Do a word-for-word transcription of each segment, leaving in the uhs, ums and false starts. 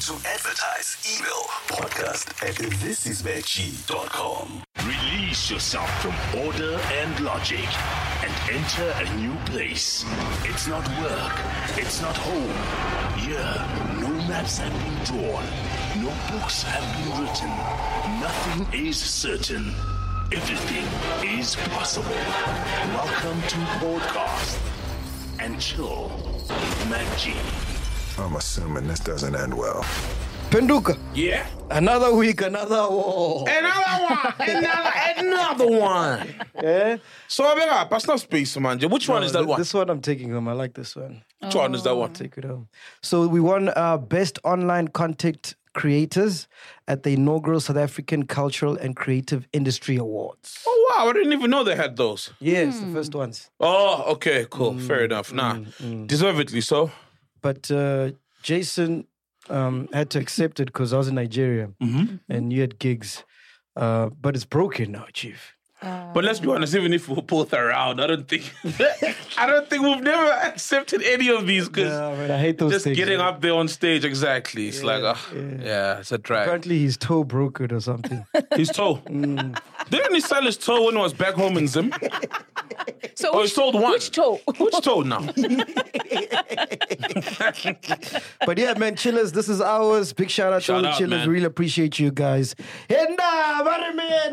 To advertise, email podcast at this is veggie dot com. Release yourself from order and logic and enter a new place. It's not work. It's not home. Here, no maps have been drawn. No books have been written. Nothing is certain. Everything is possible. Welcome to Podcast and Chill with Mac G. I'm assuming this doesn't end well. Penduka. Yeah. Another week, another war. Another one. Another, another one. Yeah. So, Abega, personal space, man. Which one No, is that th- one? This one I'm taking home. I like this one. Which one is that one? Take it home. So we won uh, Best Online Content Creators at the inaugural South African Cultural and Creative Industry Awards. Oh, wow. I didn't even know they had those. Yes, the first ones. Oh, okay, cool. Fair enough. Nah, deservedly so. But uh, Jason um, had to accept it because I was in Nigeria and you had gigs. Uh, but it's broken now, Chief. But let's be honest, even if we're both around, I don't think I don't think we've never accepted any of these because Yeah, man, I hate those just things. getting man. up there on stage, exactly. It's like, uh, yeah. it's a drag. Apparently his toe broke it or something. His toe. Didn't he sell his toe when he was back home in Zim? So Oh, he which, sold one. which toe? Which toe now? But yeah, man, chillers, this is ours. Big shout out Shout to all the out, chillers. man. Really appreciate you guys. Henda, what a man.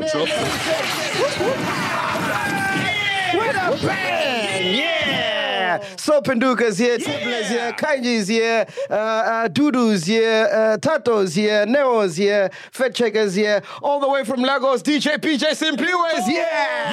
What a band, yeah. So Penduka's here, Timbler's here, Kanji's here, uh, uh, Dudu's here, uh, Tato's here, Neo's here, Fat Checker's here, all the way from Lagos, D J P J Simpliwa's here.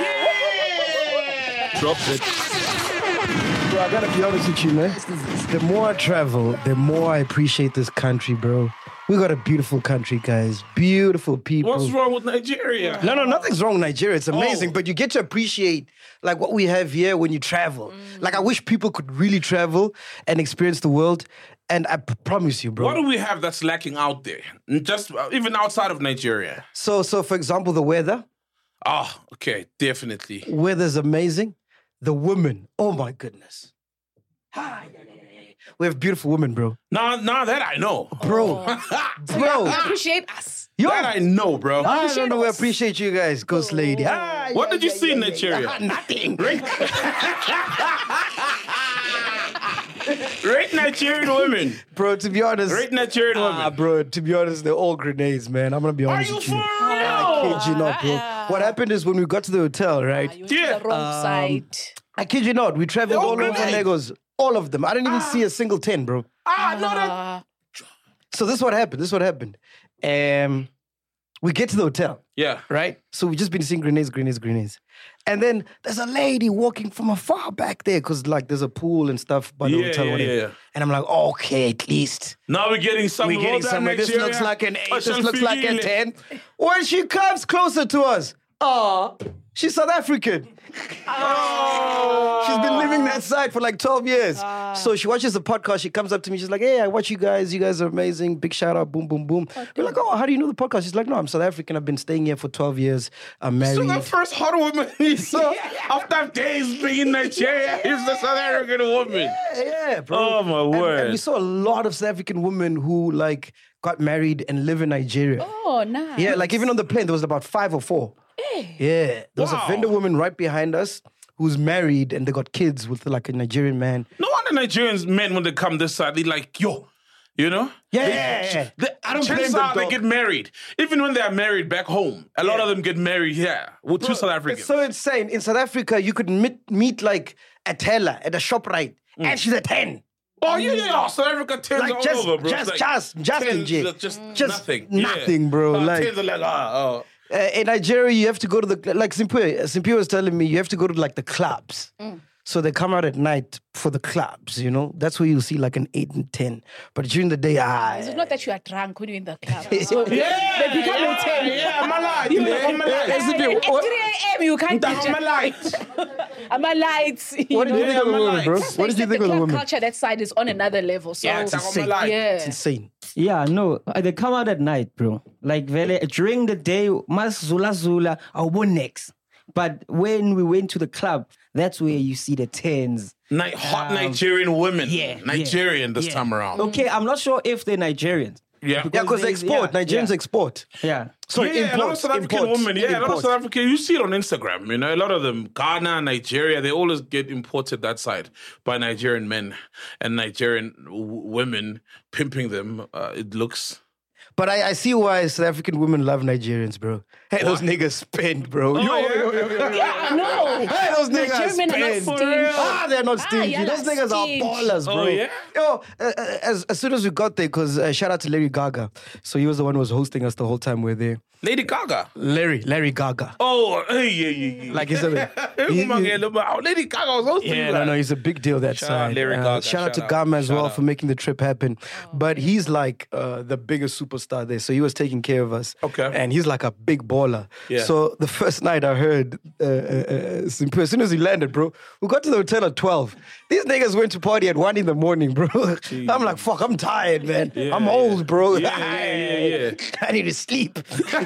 Drop it. Bro, I gotta be honest with you, man. The more I travel, the more I appreciate this country, bro. We got a beautiful country, guys. Beautiful people. What's wrong with Nigeria? No, no, nothing's wrong with Nigeria. It's amazing, Oh. but you get to appreciate like what we have here when you travel. Like I wish people could really travel and experience the world. And I p- promise you, bro. What do we have that's lacking out there? Just uh, even outside of Nigeria. so, so for example, the weather. Oh, okay, definitely. Weather's amazing. The women. Oh my goodness. Hi. We have beautiful women, bro. Now, now that I know, Bro, bro. Appreciate us. Yo, that I know, bro. I don't know. We appreciate you guys, Ghost Lady. Ah, What yeah, did you yeah, see yeah, in yeah, Nigeria? yeah. Nothing. Great Nigerian women. Bro, to be honest. Great Nigerian Ah, women. bro, to be honest, they're all grenades, man. I'm gonna be Are honest you with for you. real? I kid you not, bro. What happened is when we got to the hotel, right? You're Yeah. on the wrong side. I kid you not, we traveled They're all all over grenades. Lagos. All of them. I didn't even see a single ten, bro. Ah, no, that. Uh, So this is what happened. This is what happened. Um, we get to the hotel, Yeah. right? So we just been seeing grenades, grenades, grenades. And then there's a lady walking from afar back there because like there's a pool and stuff by the Yeah, hotel. yeah, whatever. yeah. And I'm like, okay, at least. Now we're getting some. We're getting somewhere. This looks like an eight. This looks like a ten. When she comes closer to us, oh, she's South African. Oh. She's been living that side for like twelve years. So she watches the podcast. She comes up to me. She's like, hey, I watch you guys. You guys are amazing. Big shout out. Boom, boom, boom. We're like, oh, how do you know the podcast? She's like, no, I'm South African. I've been staying here for twelve years. I'm married. So the first hot woman he saw after days being in Nigeria is the South African woman. Yeah, yeah, bro. Oh, my And- word. And we saw a lot of South African women who like got married and live in Nigeria. oh, nice. Yeah, like even on the plane, there was about five or four. Yeah. There was Wow. a vendor woman right behind us who's married and they got kids with like a Nigerian man. No wonder Nigerians men when they come this side, they like, yo, you know? Yeah, They- yeah, yeah. they- I don't chances blame them, are they dog. get married. Even when they are married back home, a lot of them get married here with two South Africans. It's so insane. In South Africa, you could meet, meet like a teller at a shop right and she's a ten. oh, yeah, yeah, yeah. South Africa tens Like all just, over, bro. just, It's like just, just, tens, legit. just, just, Just nothing. nothing, yeah. bro. Uh, Like- tens are like, ah, oh. Uh, in Nigeria, you have to go to the, like Simpiwe, Simpiwe was telling me, you have to go to like the clubs. So they come out at night for the clubs, you know? That's where you'll see like an eight and ten. But during the day, ah. It's not that you are drunk when you're in the club. So, Yeah, They become yeah, a ten. Yeah, I'm a light. I'm a light. At three a.m. you can't I'm a light. I'm a lights. you What did you know. think of the Yeah, woman, I'm bro? like- What did you the think of the club woman? culture that side is on another level. So Yeah, it's It's I'm a insane. light. yeah. It's insane. Yeah, no, uh, they come out at night, bro. Like vele, during the day, mas zula zula, our next. But when we went to the club, that's where you see the tens. Ni- hot Um, Nigerian women. yeah, Nigerian yeah, this yeah. time around. Okay, I'm not sure if they're Nigerians. Yeah. Yeah, because they there's- export. yeah, Nigerians yeah. export. Yeah. Sorry, yeah, import. a lot of South African import, women. Yeah, a lot of import. South African. You see it on Instagram. You know, a lot of them, Ghana, Nigeria, they always get imported that side by Nigerian men and Nigerian w- women pimping them. Uh, it looks. But I, I see why South African women love Nigerians, bro. Hey, those niggas spend, bro. Yo, yeah? yo, yo, yo, yo. Yeah, no. Hey, those niggas Nigerian men are not spend. stingy. Ah, they're not Ah, stingy. yeah, those like niggas stingy. are ballers, bro. Oh, yeah? Yo, uh, uh, as, as soon as we got there, because uh, shout out to Larry Gaga. So he was the one who was hosting us the whole time we were there. Lady Gaga. Larry, Larry Gaga. Oh, hey, yeah, yeah, yeah. Like he's a he- he- Lady Gaga was hosting Yeah, you no, guys. no, he's a big deal that Shout out side. Larry Uh, Gaga, shout out shout to out, Gama as shout well out. for making the trip happen. But he's like uh, the biggest superstar there, so he was taking care of us. Okay. And he's like a big baller. Yeah. So the first night I heard, uh, uh, uh, Simpu, as soon as he landed, bro, we got to the hotel at twelve. These niggas went to party at one in the morning, bro. I'm like, fuck, I'm tired, man. I'm old, bro. Yeah, yeah, yeah, yeah. I need to sleep.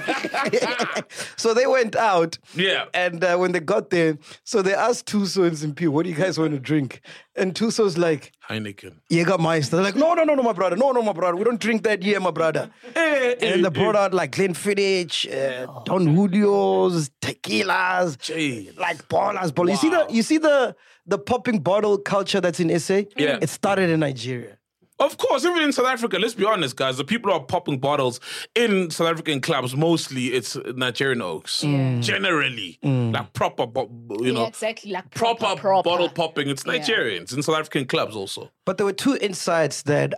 So they went out. Yeah. And uh, when they got there, so they asked Tuso and Simpu, what do you guys want to drink? And Tuso's like, Heineken. Jägermeister. They're like, no, no, no, no, my brother. No, no, my brother. We don't drink that here, my brother. And they brought out like Glenfiddich, uh, Don Julio's, tequilas, Gee. like ballers, ballers. You see the, you see the, the popping bottle culture that's in S A? Yeah. It started in Nigeria. Of course, even in South Africa, let's be honest, guys, the people who are popping bottles in South African clubs, mostly it's Nigerian oaks. Generally. Like proper, bo- you know, Yeah, exactly. Like proper, proper, proper. bottle popping. It's Yeah. Nigerians in South African clubs also. But there were two insights that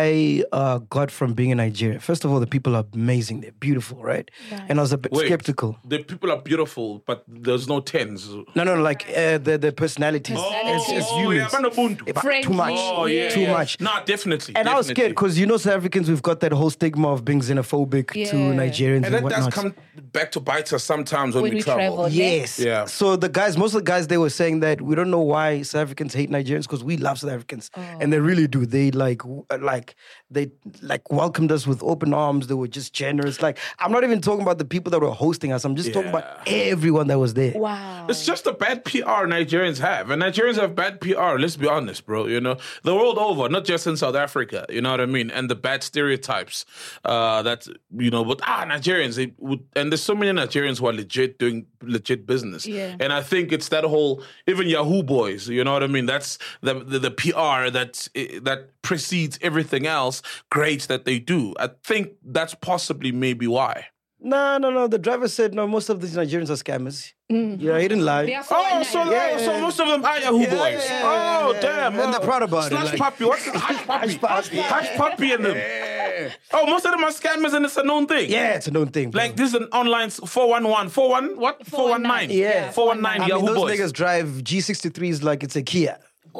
I uh, got from being in Nigeria. First of all, the people are amazing. They're beautiful, right? And I was a bit Wait, skeptical. The people are beautiful, but there's no tens. No, no, like uh, the, the personalities. Personality. As, as oh, humans. yeah, man, Ubuntu. But Friendly. too much. Oh, yeah. Too much. Nah, definitely. And I was scared definitely. because you know South Africans, we've got that whole stigma of being xenophobic to Yeah. Nigerians and, And that does whatnot. come back to bite us sometimes when, When we, we travel. travel. Yes. Yeah. So the guys, most of the guys, they were saying that we don't know why South Africans hate Nigerians because we love South Africans, and they really do. They like, w- like, they like welcomed us with open arms. They were just generous. Like, I'm not even talking about the people that were hosting us. I'm just talking about everyone that was there. Wow. It's just the bad P R Nigerians have. And Nigerians have bad P R, let's be honest, bro. You know, the world over, not just in South Africa, you know what I mean? And the bad stereotypes uh, that, you know, but ah, Nigerians, they would, and there's so many Nigerians who are legit doing legit business. Yeah. And I think it's that whole, even Yahoo boys, you know what I mean? That's the the, the P R that, that precedes everything else great that they do. I think that's possibly maybe why. No, no, no. The driver said, no, most of these Nigerians are scammers. Yeah, he didn't lie. They are so Oh, nice. so, Yeah, so yeah. most of them are Yahoo Yeah, boys. yeah, yeah, oh, yeah, damn. yeah. And oh. they're proud about it, Slash like- puppy. What's the hush puppy? Hush puppy. Hush puppy in them. Oh, most of them are scammers and it's a known thing. Yeah, it's a known thing. bro. Like this is an online four one one. four one what? four one nine. Yeah. four one nine I Yahoo mean, those boys. niggas drive G sixty-threes like it's a Kia.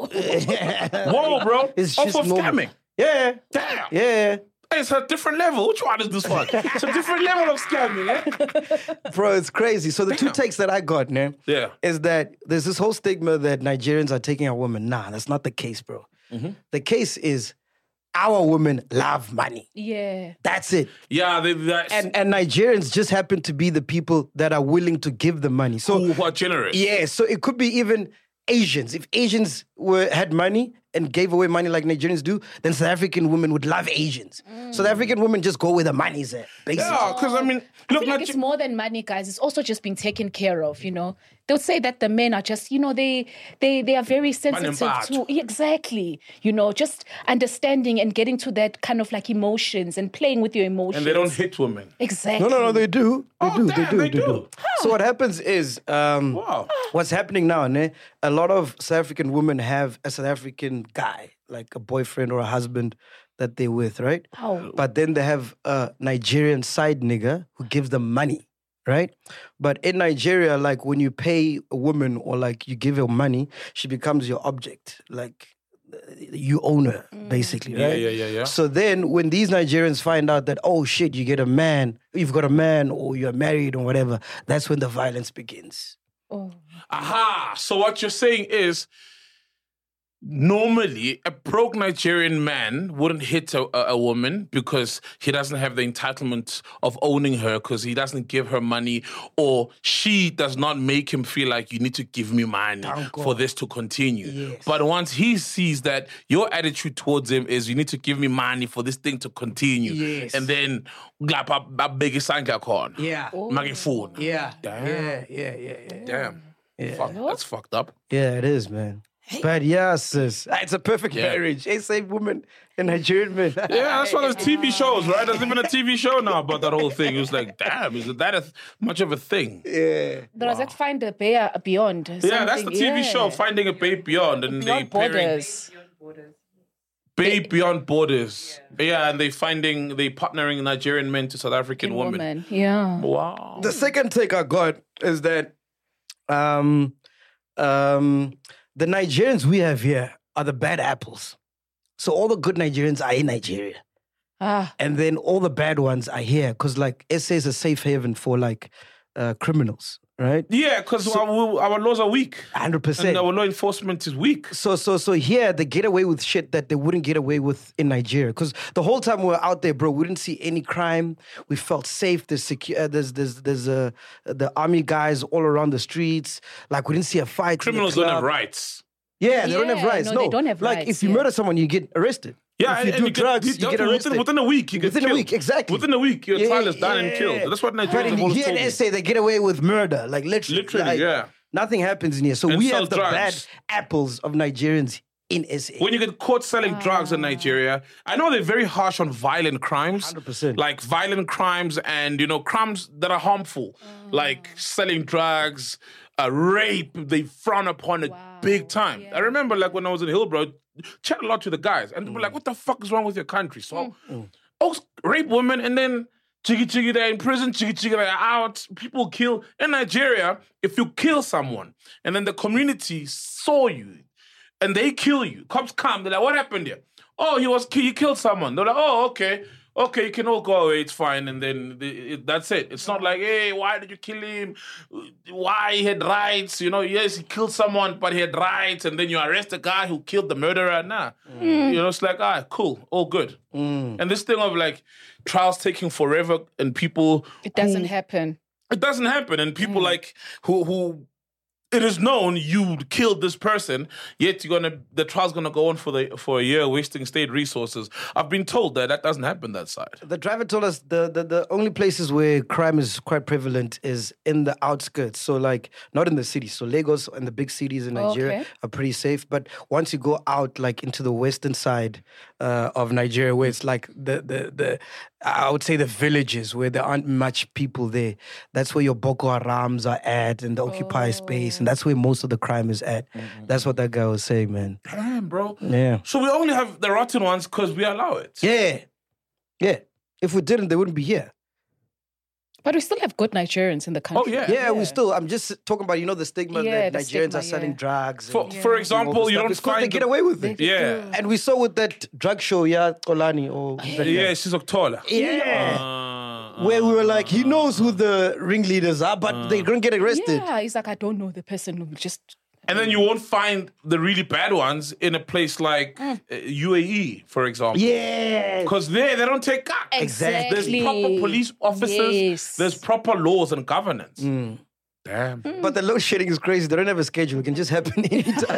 Whoa, bro. It's Off just of normal. scamming. Yeah. Damn. Yeah. It's a different level. Which one is this one? It's a different level of scamming, eh? Bro, it's crazy. So the two takes that I got, man, Yeah. is that there's this whole stigma that Nigerians are taking our women. Nah, that's not the case, bro. Mm-hmm. The case is our women love money. Yeah. That's it. Yeah, they, that's And and Nigerians just happen to be the people that are willing to give the money. So who are generous. yeah, so it could be even Asians. If Asians were had money and gave away money like Nigerians do, then South African women would love Asians. South African women just go where the money's at, basically. Yeah, because I mean, I look, feel like Niger- it's more than money, guys. It's also just being taken care of, you know. They would say that the men are just, you know, they they they are very sensitive bad. to exactly, you know, just understanding and getting to that kind of like emotions and playing with your emotions. and they don't hit women. exactly. No, no, no, they do. They Oh, do, damn, they do, they they, do. do. So what happens is, um, Wow. what's happening now, ne? A lot of South African women have a South African guy, like a boyfriend or a husband that they're with, right? Oh. But then they have a Nigerian side nigga who gives them money, right? But in Nigeria, like when you pay a woman or like you give her money, she becomes your object. Like you own her, basically, Yeah, right? yeah, yeah, yeah. So then when these Nigerians find out that, oh shit, you get a man, you've got a man or you're married or whatever, that's when the violence begins. Oh. Aha. So what you're saying is normally a broke Nigerian man wouldn't hit a, a, a woman because he doesn't have the entitlement of owning her because he doesn't give her money, or she does not make him feel like you need to give me money for this to continue. Yes. But once he sees that your attitude towards him is you need to give me money for this thing to continue, Yes. and then glap big sanga corn. Yeah. phone. Yeah. Damn. Yeah, yeah, yeah, yeah. Damn. Fuck, that's fucked up. Yeah, it is, man. But yeah, sis. It's a perfect Yeah. marriage. A same woman and Nigerian man. Yeah, that's why there's T V shows, right? There's even a T V show now about that whole thing. It was like, damn, is that a, much of a thing? Yeah. There was that Find a Bear Beyond. Yeah, that's the something, T V yeah. show, Finding a Babe Beyond. And Beyond they pairing Borders. Babe Beyond Borders. Yeah, and they finding, they partnering Nigerian men to South African women. Woman. Yeah. Wow. The second take I got is that um, um, the Nigerians we have here are the bad apples. So all the good Nigerians are in Nigeria. Ah. And then all the bad ones are here. Because like S A is a safe haven for like uh, criminals, right? Yeah, because our, our laws are weak. one hundred percent. And our law enforcement is weak. So, so, so here they get away with shit that they wouldn't get away with in Nigeria. Because the whole time we were out there, bro, we didn't see any crime. We felt safe. There's secu- uh, there's there's there's uh, the army guys all around the streets. Like we didn't see a fight. in the Criminals don't have club. rights. Yeah, they don't have Yeah, rights. no, No, they don't have like rights, if you yeah. murder someone, you get arrested. Yeah, if you and do you get- drugs, you- you, get within- arrested Within a week, you get Within a killed. week, exactly. Within a week, your Yeah, trial is done and yeah. killed. That's what But Nigerians have in always here told in me. S A, they get away with murder, like literally. Literally, like, yeah. Nothing happens in here. So And we sell have the drugs. bad apples of Nigerians in S A. When you get caught selling drugs in Nigeria, I know they're very harsh on violent crimes. one hundred percent. Like violent crimes and, you know, crimes that are harmful. Like selling drugs, uh, rape, they frown upon it big time. I remember like when I was in Hillbrow, chat a lot to the guys. And they were like, what the fuck is wrong with your country? So, oh, rape women and then chiggy chiggy they're in prison, chiggy chiggy they're out. People kill. In Nigeria, if you kill someone and then the community saw you, and they kill you. Cops come. They're like, what happened here? Oh, he was he killed someone. They're like, oh, okay. Okay, you can all go away. It's fine. And then the, it, that's it. It's not like, hey, why did you kill him? Why he had rights? You know, yes, he killed someone, but he had rights. And then you arrest the guy who killed the murderer. Nah. You know, it's like, ah, cool. All good. And this thing of like trials taking forever and people... It doesn't happen. It doesn't happen. And people like who who... It is known you killed this person, yet you're gonna the trial's gonna go on for the for a year, wasting state resources. I've been told that that doesn't happen that side. The driver told us the, the, the only places where crime is quite prevalent is in the outskirts. So, like, not in the city. So, Lagos and the big cities in Nigeria Okay. are pretty safe. But once you go out, like, into the western side uh, of Nigeria, where it's like the, the, the, I would say the villages where there aren't much people there, that's where your Boko Harams are at and the Occupy space. And that's where most of the crime is at. That's what that guy was saying, man. Damn, bro. Yeah. So we only have the rotten ones because we allow it. Yeah. Yeah. If we didn't, they wouldn't be here. But we still have good Nigerians in the country. Oh, yeah. Yeah, we still. I'm just talking about, you know, the stigma Yeah, that the Nigerians stigma, are selling yeah. drugs. For, and, for and all example, this you stuff. don't It's 'cause find they get the- away with it. Yeah. And we saw with that drug show, yeah, Kolani or Yeah, she's Octola. yeah, Uh, where we were like, he knows who the ringleaders are, but they're gonna get arrested. Yeah, he's like, I don't know the person who just... And then you won't find the really bad ones in a place like uh, U A E, for example. Yeah, Because there, they don't take cut. Exactly. There's proper police officers. Yes. There's proper laws and governance. Mm. Damn. but the load shedding is crazy. They don't have a schedule. It can just happen anytime.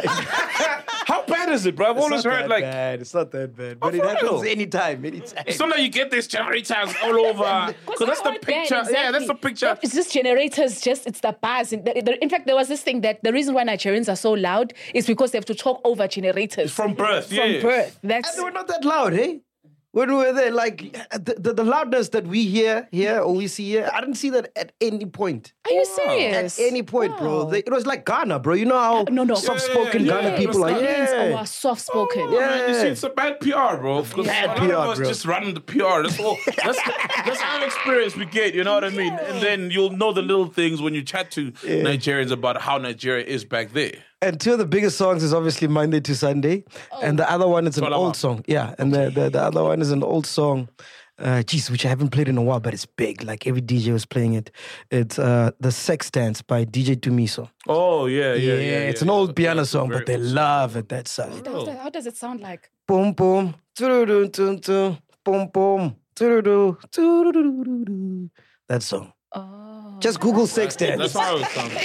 How bad is it, bro? I've always It's not heard that like bad. It's not that bad, but Oh, it for happens real? anytime, anytime. sometimes you get these generators all over. Because that's the picture. Yeah, that's the picture. It's just generators, just it's the bars. In, the, the, in fact, there was this thing that the reason why Nigerians are so loud is because they have to talk over generators. From birth, From yeah. birth. That's And they were not that loud, hey? When we were there, like the, the, the loudness that we hear here or we see here, I didn't see that at any point. Are you At serious? any point, bro. Wow. They, it was like Ghana, bro. You know how No, no. soft-spoken Yeah, yeah, Ghana yeah. people are? Yes, Nigerians Yeah. are soft spoken. Oh, man, you Yeah. see, it's a bad P R, bro. Because Bad a lot P R, of us bro. just run the P R. That's all. That's, that's our experience we get. You know what I mean? And then you'll know the little things when you chat to Nigerians about how Nigeria is back there. And two of the biggest songs is obviously Monday to Sunday. And the other one is an Solomon. old song. Yeah. And the, the, the other one is an old song. uh, geez, which I haven't played in a while, but it's big. Like every D J was playing it. It's uh, The Sex Dance by D J Tumiso. Oh, yeah, yeah, yeah. yeah it's yeah, an old yeah. piano Yeah, song, very but they old song. love it that side. How does- How does it sound like? Boom, boom, doo doo doo boom, boom, doo doo doo doo doo. That song. Oh. Just Google Sex Dance. That's how it sounds.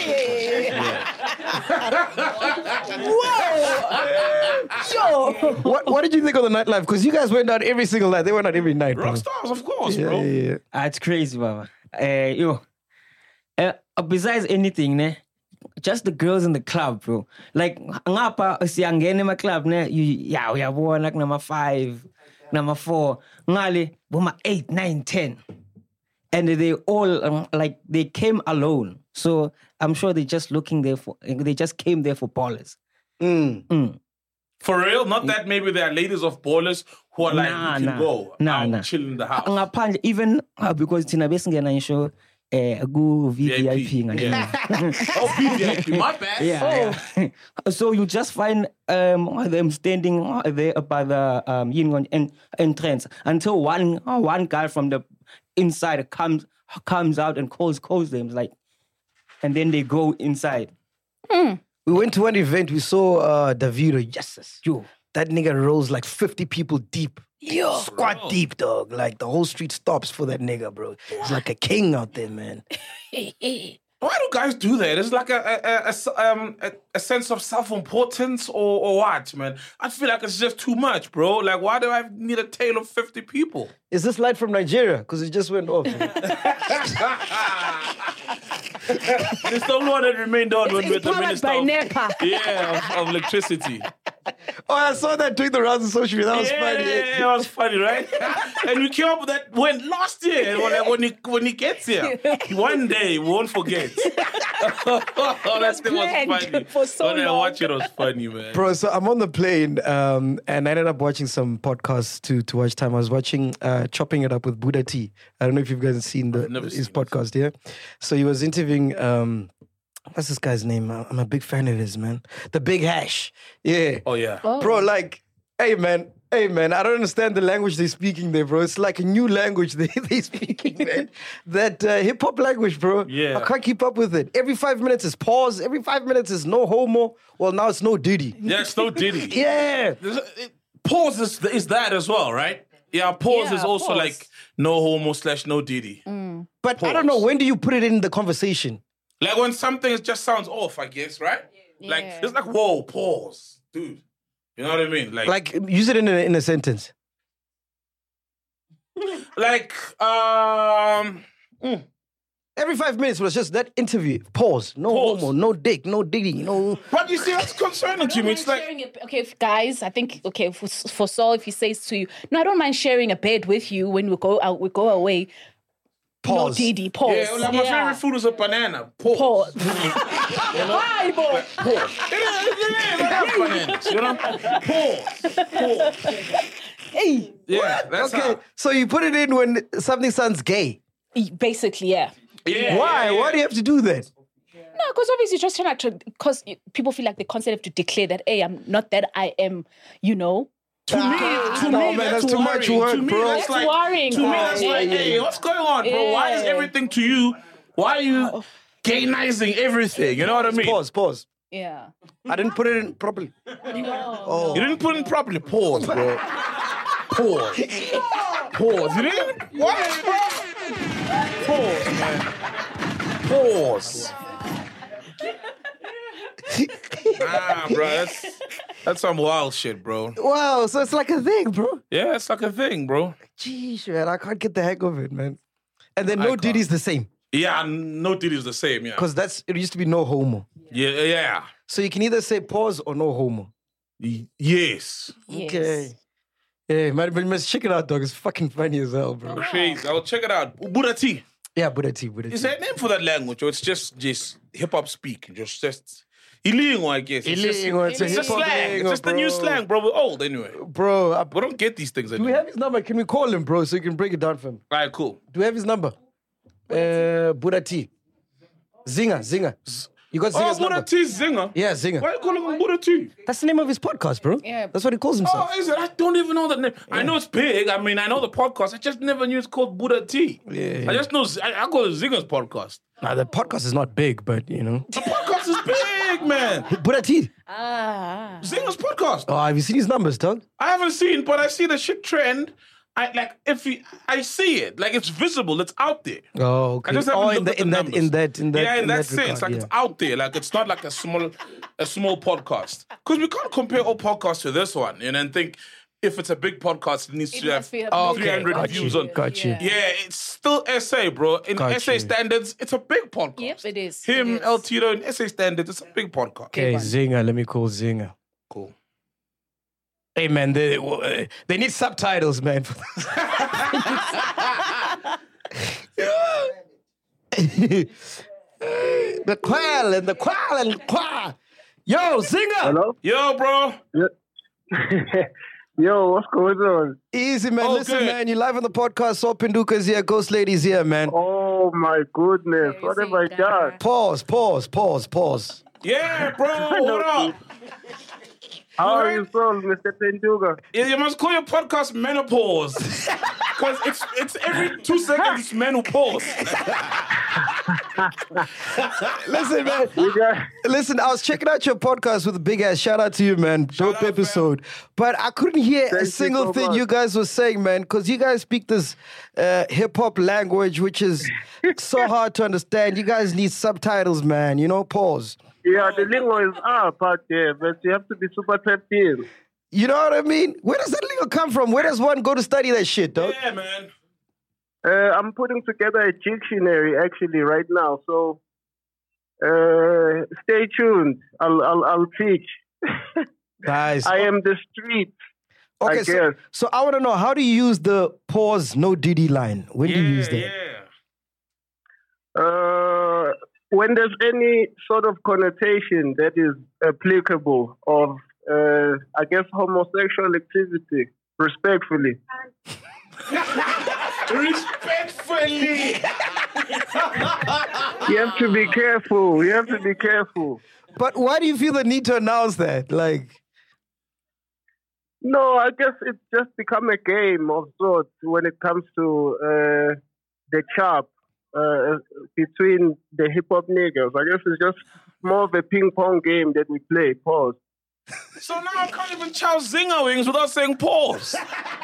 Yo. What What did you think of the nightlife? Because you guys went out every single night. They went out every night, bro. Rock stars, of course, Yeah, bro. yeah, yeah. Ah, it's crazy, Baba. Uh, yo, uh, besides anything, ne, just the girls in the club, bro. Like, ngapa siyangena ema club, ne, you, yeah, uyabona like number five, number four, ngale, boma eight, nine, ten. And they all, um, like, they came alone. So I'm sure they just looking there for, they just came there for ballers. Mm. For real? Not that maybe there are ladies of ballers who are like, Nah, you can nah. go Nah, out, nah. chill in the house. Ngaphandle, even uh, because Tina Besingena show, uh, go V V I P. V I P, yeah. Oh, V V I P, my bad. Yeah, yeah. So you just find um, them standing there by the um, Yin en- entrance until one uh, one guy from the inside comes comes out and calls calls them like, and then they go inside. We went to one event. We saw uh, Davido. Yes, Yo, that nigga rolls like fifty people deep. Yo, squat deep, dog. Like the whole street stops for that nigga, bro. He's like a king out there, man. Why do guys do that? It's like a a, a, a s- um, a, a sense of self-importance or, or what, man? I feel like it's just too much, bro. Like, why do I need a tail of fifty people? Is this light from Nigeria? Because it just went off. It's the only one that remained on when we were It's the powered minister by of, NEPA. yeah, of, of electricity. Oh, I saw that doing the rounds on social media. That was yeah, funny. yeah, that was funny, right? And we came up with that when last year, when, when he when he gets here, one day we won't forget. Oh, that thing was planned funny. for so when I long. watch it, it was funny, man. Bro, so I'm on the plane um, and I ended up watching some podcasts to to watch time. I was watching uh, Chopping It Up with Buddha T. I don't know if you guys have seen the, never his seen podcast, yeah? So he was interviewing, um, what's this guy's name? I'm a big fan of his, man. The Big Hash. Yeah. Oh yeah. Bro, like, hey, man. Hey, man, I don't understand the language they're speaking there, bro. It's like a new language they, they're speaking, man. That uh, hip-hop language, bro. Yeah. I can't keep up with it. Every five minutes is pause. Every five minutes is no homo. Well, now it's no Diddy. Yeah, it's no Diddy. Yeah. There's a- it- Pause is, is that as well, right? Yeah, pause Yeah, is also pause. like no homo slash no Diddy. But I don't know, when do you put it in the conversation? Like when something just sounds off, I guess, right? Like Yeah. it's like whoa, pause, dude. You know what I mean? Like, Like, use it in a, in a sentence. like, um, Every five minutes was just that interview. Pause. No Pause. homo, no dick, no Diddy, no... but you see, that's concerning to me. It's like, Sharing a- okay, if guys, I think okay for, for Saul, if he says to you, no, I don't mind sharing a bed with you when we go out, we go away. No Pause. Didi, pause. yeah, like my favorite food is a banana. Pause. Pause. Hi, boy. Pause. It is, it is, I have bananas, you know? Pause. Pause. Hey. Yeah, that's Okay, how. so you put it in when something sounds gay. Basically, yeah. Yeah, Why? yeah, yeah. Why do you have to do that? No, because obviously you're just trying to, because people feel like they constantly have to declare that, hey, I'm not that, I am, you know. To me, to no, me, man, that's, that's too much worrying. work, to me, bro. That's That's like, worrying, To me, bro. that's like, Yeah, hey, what's going on, bro? Why is Yeah. everything to you? Why are you gaynizing everything? You know what I mean? Pause, pause. Yeah. I didn't put it in properly. You didn't put in properly. Pause, bro. Pause. Pause. You didn't? What, bro? Pause, man. Pause. Nah, bro. That's, that's some wild shit, bro. Wow, so it's like a thing, bro. Yeah, it's like a thing, bro. Jeez, man, I can't get the hang of it, man. And then I no can't. Diddy's the same. Yeah, no Diddy's the same, yeah. Because that's it used to be no homo. Yeah, yeah. So you can either say pause or no homo. Y- Yes. Yes. Okay. Yeah, man, but you must check it out, dog. It's fucking funny as hell, bro. Crazy. I'll check it out. Buddha T. Yeah, Buddha T, Buddha T. Is there a name for that language, or it's just just hip hop speak? Just just Ilingo, I guess. It's just, Ilingo, it's a it's just hip-hop slang. It's lingo, just the new bro. slang, bro. We're old anyway. Bro, I, We don't get these things do anymore. we have his number? Can we call him, bro, so you can break it down for him? All right, cool. Do we have his number? Uh, Buddha T. Zinger, Zinger. You got Oh, Zinger's Buddha number. T Zinger. Yeah, Zinger. Why are you calling him Buddha T? That's the name of his podcast, bro. Yeah. That's what he calls himself. Oh, is it? I don't even know the name. I know it's big. I mean, I know the podcast. I just never knew it's called Buddha T. Yeah. I just know I, I call it Zinger's podcast. Nah, the podcast is not big, but you know. The podcast is big, man. Buddha T. Ah. Zinger's podcast. Oh, have you seen his numbers, dog? I haven't seen, but I see the shit trend. I like if you, I see it, like it's visible, it's out there. Oh, okay. I just haven't oh, in, looked the, at the in that, numbers. in that, in that, yeah, in, in that, that sense, regard, like yeah. it's out there, like it's not like a small, a small podcast. Because we can't compare all podcasts to this one, and then think if it's a big podcast, it needs It to have must be a Oh, big okay, three hundred got views you, on. got you. Yeah. Yeah, it's still S A, bro. In Got S A you. standards, it's a big podcast. Yep, it is. Him, It is. El Tito, in S A standards, it's a big podcast. Okay, Zinger. Let me call Zinger. Cool. Hey, man, they, uh, they need subtitles, man. The quail and the quail and the quail. Yo, Zinger. Hello? Yo, bro. Yo, what's going on? Easy, man. Oh, Listen, good. man, you live on the podcast. So Pinduka's here, Ghost Lady's here, man. Oh my goodness, what have I done? Pause, pause, pause, pause. Yeah, bro. What up? How are Right. you, soul, Mister Penduga? Yeah, you must call your podcast menopause. Because it's it's every two seconds it's menopause. Listen, man. You got Listen, I was checking out your podcast with the big ass. Shout out to you, man. Dope out, episode. But I couldn't hear Thank a you single so thing much. you guys were saying, man, because you guys speak this uh, hip hop language, which is so hard to understand. You guys need subtitles, man. You know, pause. yeah, the lingo is up out there, but you have to be super tapped in. You know what I mean? Where does that lingo come from? Where does one go to study that shit, dog? Yeah, man. Uh, I'm putting together a dictionary actually right now, so uh, stay tuned. I'll I'll, I'll teach. Nice. I am the street. Okay, I so, guess. so I want to know, how do you use the pause, no Diddy line? When do you use that? Yeah. Uh, when there's any sort of connotation that is applicable of, uh, I guess, homosexual activity, respectfully. Respectfully. You have to be careful. You have to be careful. But why do you feel the need to announce that? Like, No, I guess it's just become a game of sorts when it comes to uh, the chop uh, between the hip hop niggas. I guess it's just more of a ping pong game that we play. Pause. So now I can't even chow zinger wings without saying pause.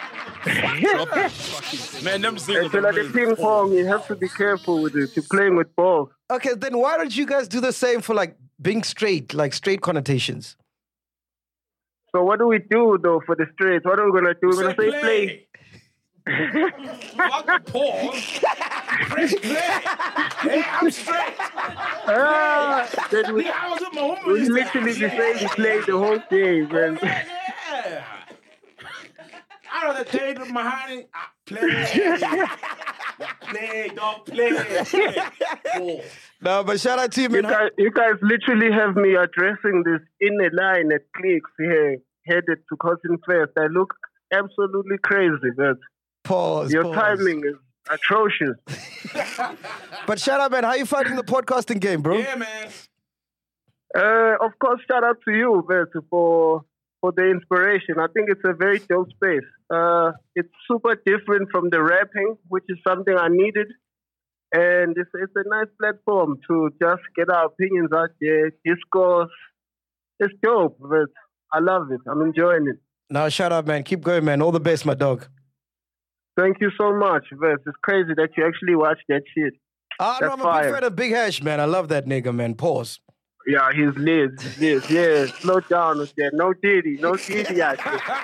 Man, them It's zingers are like a really ping pong. You have to be careful with it. You're playing with balls. okay, then why don't you guys do the same for like being straight, like straight connotations? So what do we do though for the straight? What are we gonna do? We're Say gonna say play. Fuck the pause. Press play. Hey, I'm straight. Ah, then we, Yeah, I was with my woman. we literally be saying play the whole day, man. Yeah. I don't have to tell you my honey. I play. Play, don't play. play. No, but shout out to you, You man. guys, you guys literally have me addressing this in a line at Clicks here, headed to Cotton Fest. I look absolutely crazy, but Pause. your pause. timing is atrocious. But shout out, man. How you fighting the podcasting game, bro? Yeah, man. Uh, of course, shout out to you, Bert, for for the inspiration. I think it's a very dope space. Uh, it's super different from the rapping, which is something I needed. And it's, it's a nice platform to just get our opinions out there, discourse. It's dope, but I love it. I'm enjoying it. Now, shout out, man. Keep going, man. All the best, my dog. Thank you so much, Vess. It's crazy that you actually watch that shit. Ah, no, That's I'm a fire. big fan of Big Hash, man. I love that nigga, man. Pause. Yeah, he's lit. He's lit. Yeah, slow down with that. No Diddy. No Diddy out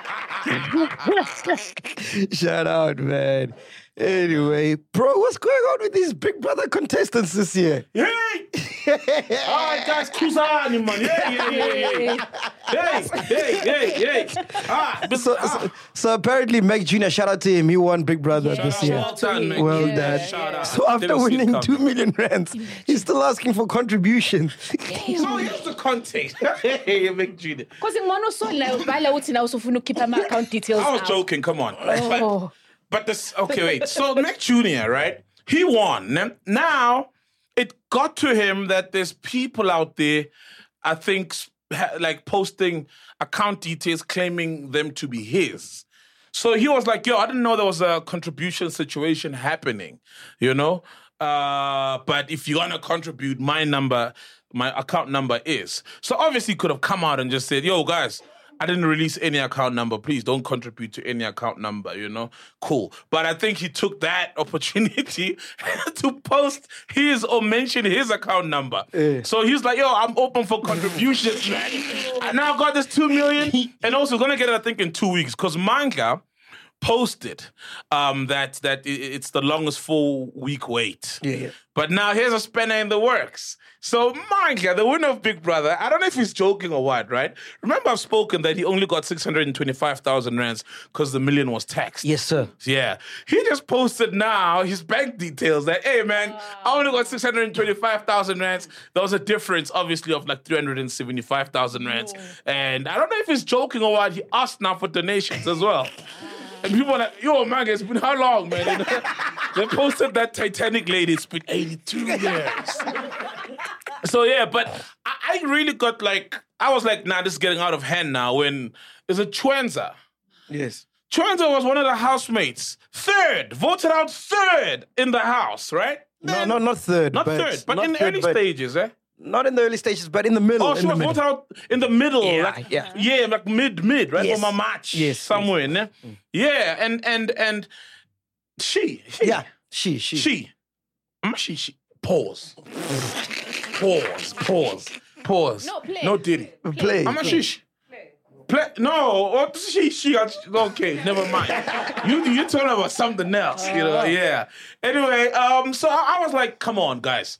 there. Shout out, man. Anyway, bro, what's going on with these Big Brother contestants this year? Hey! All right, guys, who's on you, man? Yeah, yeah, yeah, yeah. Hey, hey, hey, hey. Ah, this, So, ah. so, so apparently, Mac Junior, shout out to him. He won Big Brother Shout this out, year. well done, man. Well Yeah, done. yeah. Shout out. So after Didn't see it winning coming. two million rands, he's still asking for contributions. So here's the context. Hey, Big Junior. Because ngibona usona ubhala uthi na usufuna ukukhipha ama account details. I was out. joking, come on. Oh. But, but this, okay, wait. So Mac Junior, right? He won. N- Now, it got to him that there's people out there, I think, ha- like posting account details claiming them to be his. So he was like, yo, I didn't know there was a contribution situation happening, you know? Uh, but if you're going to contribute, my number, my account number is. So obviously he could have come out and just said, yo, guys, I didn't release any account number. Please don't contribute to any account number, you know? Cool. But I think he took that opportunity to post his or mention his account number. Yeah. So he's like, yo, I'm open for contributions, man. I now got this two million. And also going to get it, I think, in two weeks. Because Manga posted um, that that it's the longest four-week wait. Yeah, yeah. But now here's a spanner in the works. So Manga, the winner of Big Brother, I don't know if he's joking or what, right? Remember I've spoken that he only got six hundred twenty-five thousand rands because the million was taxed. Yes, sir. Yeah. He just posted now his bank details that, hey, man, I only got six hundred twenty-five thousand rands. There was a difference, obviously, of like three hundred seventy-five thousand rands. And I don't know if he's joking or what. He asked now for donations as well. And people are like, yo, man, it's been how long, man? And they posted that Titanic lady, it's been eighty-two years. So, yeah, but I, I really got like, I was like, nah, this is getting out of hand now when there's a Chwenza. Yes. Chwenza was one of the housemates. Third, voted out third in the house, right? No, no, not third. Not but, third, but not in the third, early but stages, eh? Not in the early stages, but in the middle. Oh, in she the was middle. voted out in the middle. Yeah, like, yeah. Yeah, like mid, mid, right? Yes. For my match. Yes, Somewhere, ne? Yeah, and, and, and she, she. Yeah, she, she. She. I'm she, she. Pause. Pause, pause, pause. No, play. No diddy. Play. I'm a shish. Play. No, what she, she, okay, never mind. You, you talking about something else, you know, yeah. Anyway, um, so I, I was like, come on, guys.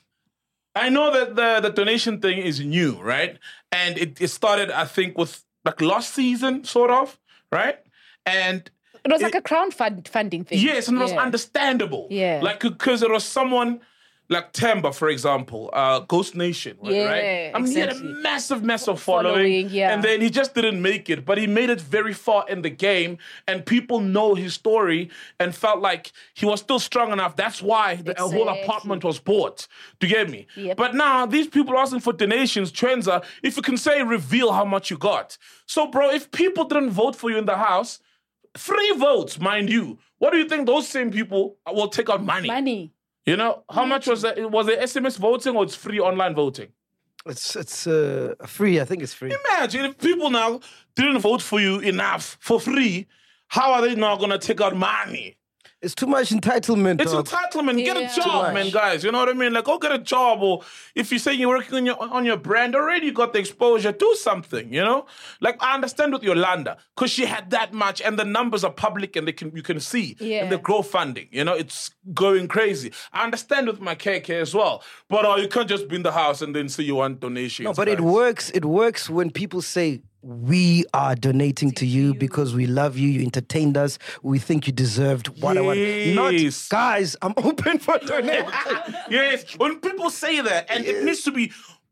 I know that the, the donation thing is new, right? And it, it started, I think, with like last season, sort of, right? And It was like a crowdfunding thing. yes, and it was Yeah. understandable. Yeah. Like, because there was someone like Temba, for example, uh, Ghost Nation, right? Yeah, right? I mean, he had a exactly. massive, massive following. Following, yeah. And then he just didn't make it, but he made it very far in the game, and people know his story and felt like he was still strong enough. That's why the a whole Exactly. apartment was bought. Do you get me? Yep. But now, these people asking for donations, trends are, if you can say, reveal how much you got. So, bro, if people didn't vote for you in the house, free votes, mind you, what do you think those same people will take out money? Money. You know, how much was that? Was it S M S voting or it's free online voting? It's it's uh, free. I think it's free. Imagine if people now didn't vote for you enough for free, how are they now going to take out money? It's too much entitlement. It's dog. entitlement. Get a Yeah. job, Too man, much. guys. You know what I mean? Like, go get a job. Or if you say you're working on your on your brand already, you got the exposure. Do something. You know, like I understand with Yolanda because she had that much, and the numbers are public, and they can you can see, Yeah. and the growth funding. You know, it's going crazy. I understand with my K K as well, but uh, you can't just be in the house and then say you want donations. No, but it guys. works. It works when people say, we are donating to you because we love you. You entertained us. We think you deserved what I want. Not, Yes. guys, I'm open for donation. Yes, when people say that, and it needs to be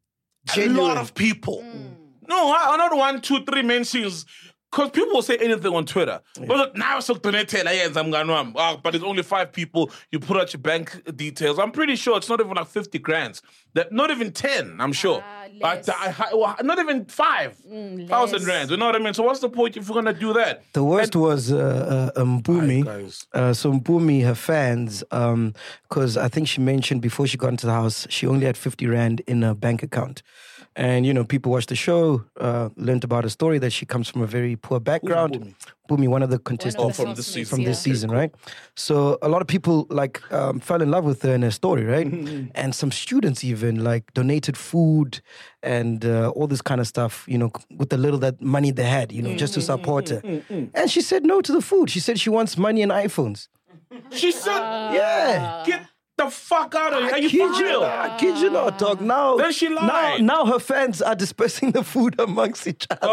a Genuine. lot of people. No, I, I not one, two, three mentions. Because people will say anything on Twitter. But look, now it's donated, I'm going uh, but it's only five people. You put out your bank details. I'm pretty sure it's not even like fifty grands. That not even ten, I'm sure. Ah, Uh, less. I- I- well, not even five thousand less. rands. You know what I mean? So what's the point if we're gonna do that? The worst was uh, uh, Mpumi. Aye, guys. Uh, so Mpumi, her fans, because I think she mentioned before she got into the house, she only had fifty rand in her bank account. And, you know, people watched the show, uh, learned about her story that she comes from a very poor background. Mpumi? Mpumi, one of the One contestants of the from this housemates, season. from this yeah. season, right? So a lot of people like um, fell in love with her and her story, right? And some students even like donated food and uh, all this kind of stuff, you know, with the little that money they had, you know, just to support her. And she said no to the food. She said she wants money and iPhones. She said, Yeah. get the fuck out of here. Are I you kid for you real? not. I kid you not, dog. Now, Then she now, lied. now her fans are dispersing the food amongst each other.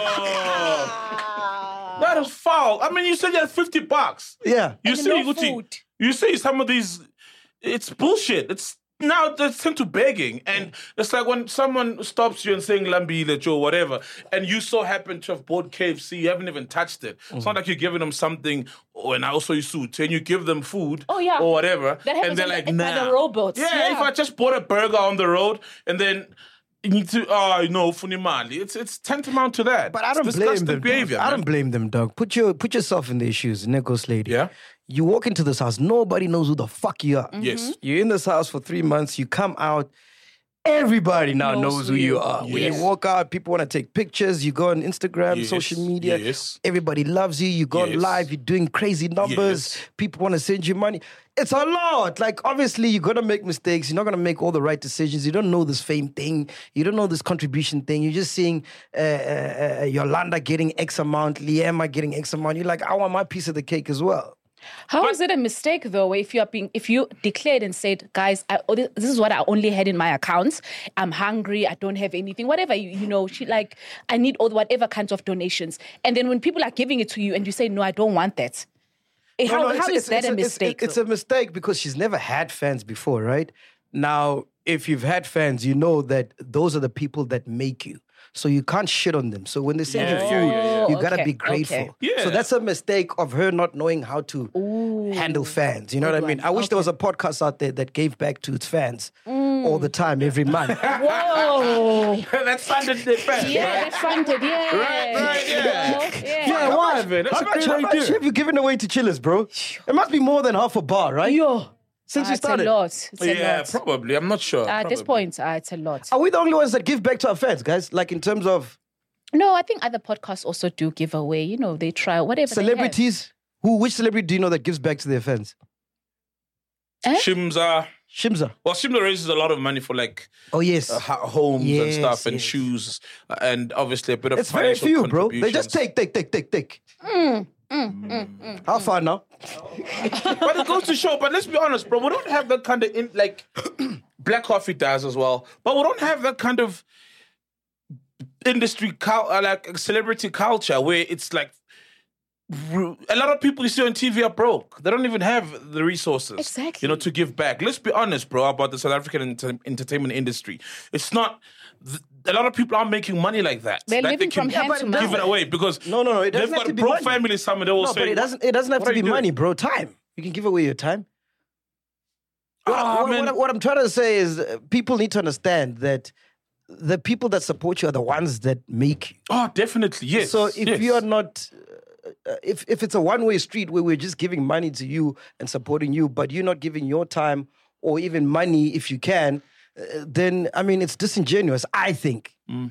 Oh. That is foul. I mean, you said you had fifty bucks. Yeah. You And see, no you, see, food. you see some of these, it's bullshit. It's now they tend to begging, and it's like when someone stops you and saying "Lambile Joe" whatever, and you so happen to have bought K F C, you haven't even touched it. Mm-hmm. It's not like you're giving them something, oh, and I also you suit, and you give them food, Oh, yeah. or whatever, That happens and they're on like, the- by "Nah." the robots. Yeah, Yeah. if I just bought a burger on the road, and then. You need to, oh, no, funimali. It's it's tantamount to that. But I don't it's blame disgusting them. behavior. I man. don't blame them, dog. Put your put yourself in their shoes, Nicholas lady. Yeah. You walk into this house, nobody knows who the fuck you are. Yes. You're in this house for three months, you come out, everybody now knows, Knows who who you you are. are. When Yes. you walk out, people want to take pictures, you go on Instagram, Yes. social media, Yes. everybody loves you, you go on Yes. live, you're doing crazy numbers, Yes. people want to send you money. It's a lot. Like, obviously, you're going to make mistakes. You're not going to make all the right decisions. You don't know this fame thing. You don't know this contribution thing. You're just seeing uh, uh, uh, Yolanda getting X amount, Liema getting X amount. You're like, I want my piece of the cake as well. How is it a mistake though if you are being if you declared and said, guys, I, oh, this this is what I only had in my accounts. I'm hungry. I don't have anything. Whatever you you know, she like I need all whatever kinds of donations. And then when people are giving it to you and you say, no, I don't want that. Eh, How, No, no, how it's- is that it's- a it's- mistake? It's, though? a mistake because she's never had fans before, right? Now, if you've had fans, you know that those are the people that make you. So you can't shit on them. So when they send Yeah, you yeah, food, yeah, you yeah. gotta Okay, be grateful. okay. Yeah. So that's a mistake of her not knowing how to handle fans. You know what I mean? I wish there was a podcast out there that gave back to its fans all the time, every month. Whoa. That funded the fans, Yeah, right? that's funded. Yeah. Right, right, yeah. You know? Yeah. Yeah, How why, much- man? That's how a much, great how much idea. have you given away to chillers, bro? It must be more than half a bar, right? Yo. Since Ah, you it's a started. lot. It's a Yeah, lot. probably. I'm not sure. Uh, at this Probably. point, uh, it's a lot. Are we the only ones that give back to our fans, guys? Like in terms of No, I think other podcasts also do give away. You know, they try whatever. they have. celebrities? Who? Which celebrity do you know that gives back to their fans? Eh? Shimza. Shimza. Well, Shimza raises a lot of money for like Oh yes. uh, ho- homes and Yes, stuff and yes. shoes uh, and obviously a bit of It's very financial few, bro. They just contributions. take, take, take, take, take. Mm, How far now? But it goes to show. But let's be honest, bro. We don't have that kind of in, like Black Coffee does as well. But we don't have that kind of industry cul- uh, like celebrity culture where it's like ru- a lot of people you see on T V are broke. They don't even have the resources, Exactly. you know, to give back. Let's be honest, bro, about the South African enter- entertainment industry. It's not. Th- a lot of people aren't making money like that. They're that living they can from hand but to it mouth. give it away because No, no, no, it they've doesn't have got to be broke money. families. Some of them will No, say, but it doesn't. It doesn't have "What to are be you doing?" money, bro. Time. You can give away your time. What, Ah, what- man. what- what I'm trying to say is, uh, people need to understand that the people that support you are the ones that make you. Oh, definitely, yes. So if yes. you're not, uh, if if it's a one way street where we're just giving money to you and supporting you, but you're not giving your time or even money if you can, uh, then I mean it's disingenuous. I think. Mm,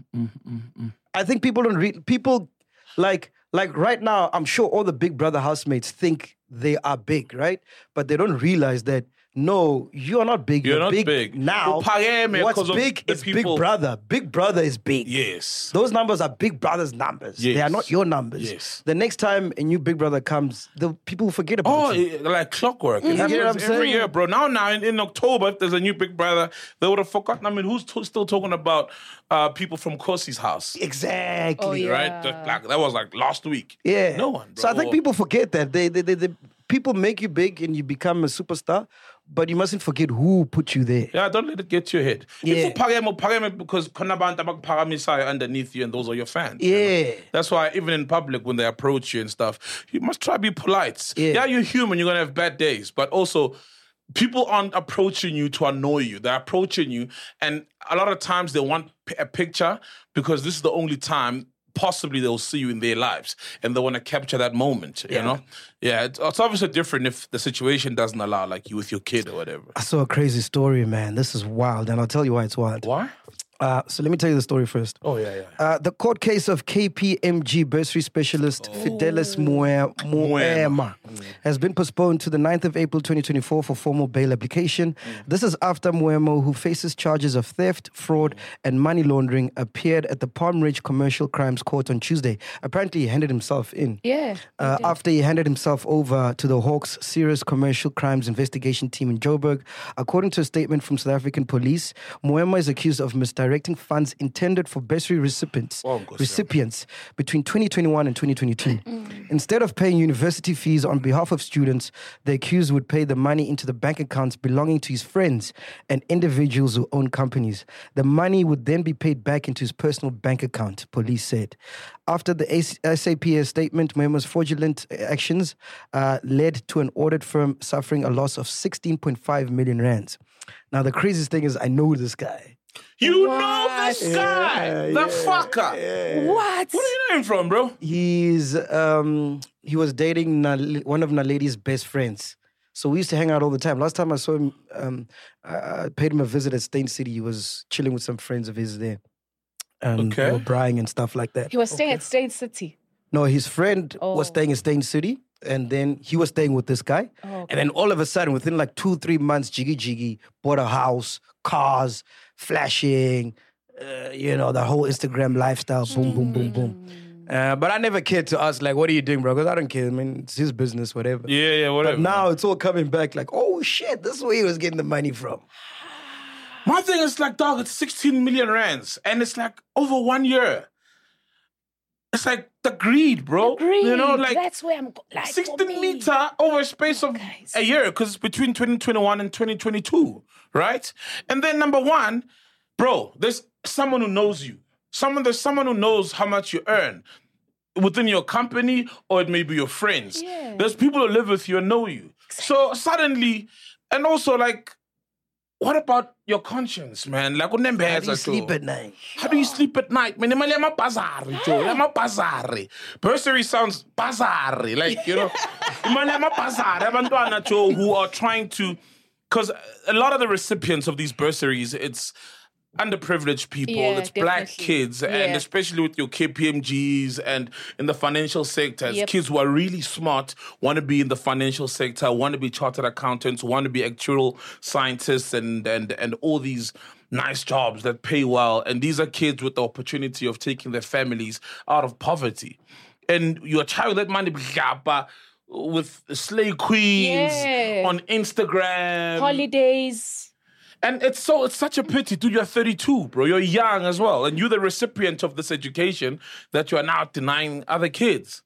I think people don't read people like like right now. I'm sure all the Big Brother housemates think they are big, right? But they don't realize that. No, you are not big. You're You're, not big. now. Uphakeme What's because of big the is people- Big Brother. Big Brother is big. Yes. Those numbers are Big Brother's numbers. They are Yes. not your numbers. Yes. The next time a new Big Brother comes, the people forget about Oh, you. it- like clockwork. It You get what happens I'm every saying? year, bro. Now, now in, in October, if there's a new Big Brother, they would have forgotten. I mean, who's t- still talking about uh, people from Kosi's house? Exactly. Oh, yeah. Right? That, like, that was like last week. Yeah. No one, bro. So I think people forget that. They, they, they, they, people make you big and you become a superstar, but you mustn't forget who put you there. Yeah, don't let it get to your head. Yeah. If you pagame, pagame because konabanta bakupagamisaya underneath you and those are your fans. you know? Yeah. That's why even in public when they approach you and stuff, you must try to be polite. Yeah. Yeah, you're human, you're gonna have bad days, but also people aren't approaching you to annoy you. They're approaching you, and a lot of times they want p- a picture because this is the only time possibly they'll see you in their lives, and they want to capture that moment. You know, yeah. It's, it's obviously different if the situation doesn't allow, like you with your kid or whatever. I saw a crazy story, man. This is wild, and I'll tell you why it's wild. Why? Uh, so let me tell you the story first. Oh yeah, yeah. Uh, the court case of K P M G bursary specialist Fidelis Mue- Muema has been postponed to the ninth of April twenty twenty-four for formal bail application. This is after Muemo, who faces charges of theft, fraud, and money laundering, appeared at the Palm Ridge Commercial Crimes Court on Tuesday. Apparently, he handed himself in. Yeah. Uh, after he handed himself over to the Hawks Serious Commercial Crimes Investigation Team in Joburg. According to a statement from South African police, Muema is accused of misdirecting directing funds intended for bursary recipients, Oh, God, recipients between twenty twenty-one and twenty twenty-two. Instead of paying university fees on behalf of students, the accused would pay the money into the bank accounts belonging to his friends and individuals who own companies. The money would then be paid back into his personal bank account, police said. After the S A P S statement, Moemo's fraudulent actions uh, led to an audit firm suffering a loss of sixteen point five million rands. Now, the craziest thing is I know this guy. You know this guy, Yeah, the yeah, fucker. yeah. What? Where do you know him from, bro? He's um he was dating Nal- one of Naledi's best friends. So we used to hang out all the time. Last time I saw him, um, I I paid him a visit at Stain City. He was chilling with some friends of his there. And Okay. they were braaiing and stuff like that. He was staying at State City. No, his friend was Oh. staying in Stain City, and then he was staying with this guy. Oh, okay. And then all of a sudden, within like two, three months, Jiggy Jiggy bought a house, cars, flashing, uh, you know, the whole Instagram lifestyle, boom, boom, boom, boom. Uh, but I never cared to ask, like, what are you doing, bro? Because I don't care. I mean, it's his business, whatever. Yeah, yeah, whatever. But now it's all coming back like, oh shit, this is where he was getting the money from. My thing is like, dog, it's sixteen million rands, and it's like over one year. It's like the greed, bro. Greed. You know, like That's where I'm go- like for sixteen me. meter over a space of Guys. a year, because it's between twenty twenty-one and twenty twenty-two, right? And then number one, bro, there's someone who knows you. Someone there's someone who knows how much you earn within your company, or it may be your friends. Yeah. There's people who live with you and know you. So suddenly, and also like, what about your conscience, man? Like, How do you sleep at night? How do you sleep at night? Man, imali ama bazari, Joe. Ama bazari. Bursary sounds bazari. Like, you know, imali ama bazari. Abantwana, Joe, who are trying to, because a lot of the recipients of these bursaries, it's underprivileged people, Yeah, it's black definitely. kids, and Yeah. especially with your K P M Gs and in the financial sector, Yep. kids who are really smart, want to be in the financial sector, want to be chartered accountants, want to be actuarial scientists, and and and all these nice jobs that pay well. And these are kids with the opportunity of taking their families out of poverty. And your child that money with slay queens Yeah. on Instagram. Holidays. And it's so it's such a pity, dude. You're thirty-two, bro. You're young as well, and you're the recipient of this education that you are now denying other kids.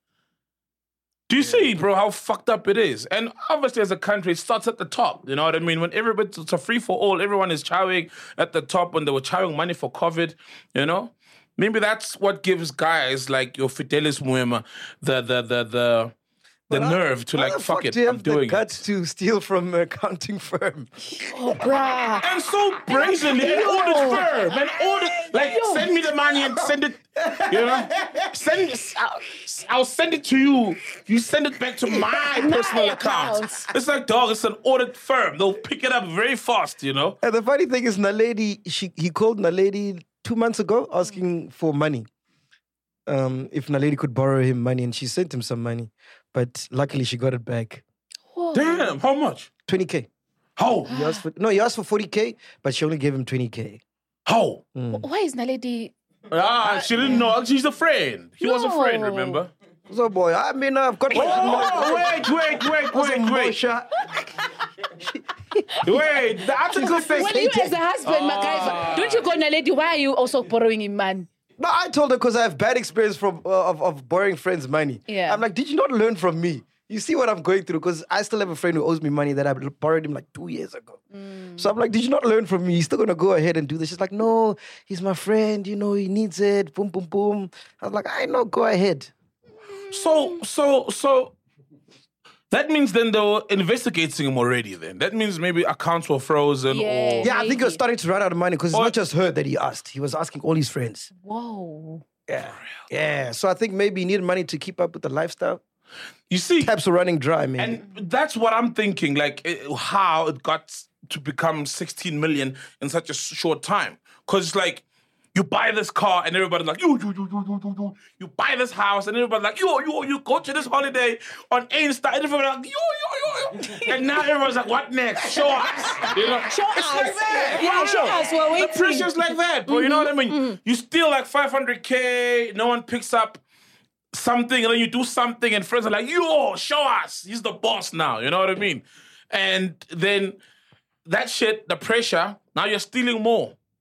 Do you see, bro, how fucked up it is? And obviously, as a country, it starts at the top. You know what I mean? When everybody, it's a free for all. Everyone is chowing at the top when they were chowing money for COVID. You know, maybe that's what gives guys like your Fidelis Muema the the the the. The nerve to How like, the fuck fuck it, do you I'm have the doing guts it. to steal from an accounting firm? Oh, bruh. And so brazenly, and audit firm, and audit, like, send me the money and send it, you know? Send, I'll, I'll send it to you. You send it back to my personal account. account. It's like, dog, it's an audit firm. They'll pick it up very fast, you know? And the funny thing is, Naledi, she he called Naledi two months ago asking for money. Um, if Naledi could borrow him money, and she sent him some money, but luckily she got it back. Damn, how much? twenty K. How? He asked for, no, he asked for forty K, but she only gave him twenty K. How? Why is Naledi? Ah, she didn't know. She's a friend. He was a friend, No. remember? So, boy, I mean, I've got my... Oh, wait, wait, wait, wait, wait. Mosha. Wait, the article says... Well, you as a husband, Ah. MacGyver, don't you go Naledi? Why are you also borrowing him, man? No, I told her because I have bad experience from uh, of, of borrowing friends' money. Yeah. I'm like, did you not learn from me? You see what I'm going through? Because I still have a friend who owes me money that I borrowed him like two years ago. So I'm like, did you not learn from me? He's still gonna go ahead and do this. She's like, no, he's my friend. You know, he needs it. Boom, boom, boom. I was like, I know, go ahead. So, so, so that means then they were investigating him already then. That means maybe accounts were frozen Yeah. or... Yeah, I think he was Maybe. starting to run out of money because it's Or- not just her that he asked. He was asking all his friends. Whoa. Yeah. Yeah. So I think maybe he needed money to keep up with the lifestyle. You see, Taps are running dry, man. and that's what I'm thinking, like eh, how it got to become sixteen million in such a short time. Because it's like, you buy this car and everybody's like, you, you, you, you, you, you, you. You buy this house and everybody's like, yo, yo, you go to this holiday on Insta and everybody's like, yo, yo, yo, yo. And now everyone's like, what next? Show us. You know? Show it's us. like that. Yeah, show us. We're waiting. The pressure's like that, bro. You know what I mean? You steal like five hundred K, no one picks up something, and then you do something, and friends are like, yo, show us. He's the boss now. You know what I mean? And then that shit, the pressure, now you're stealing more.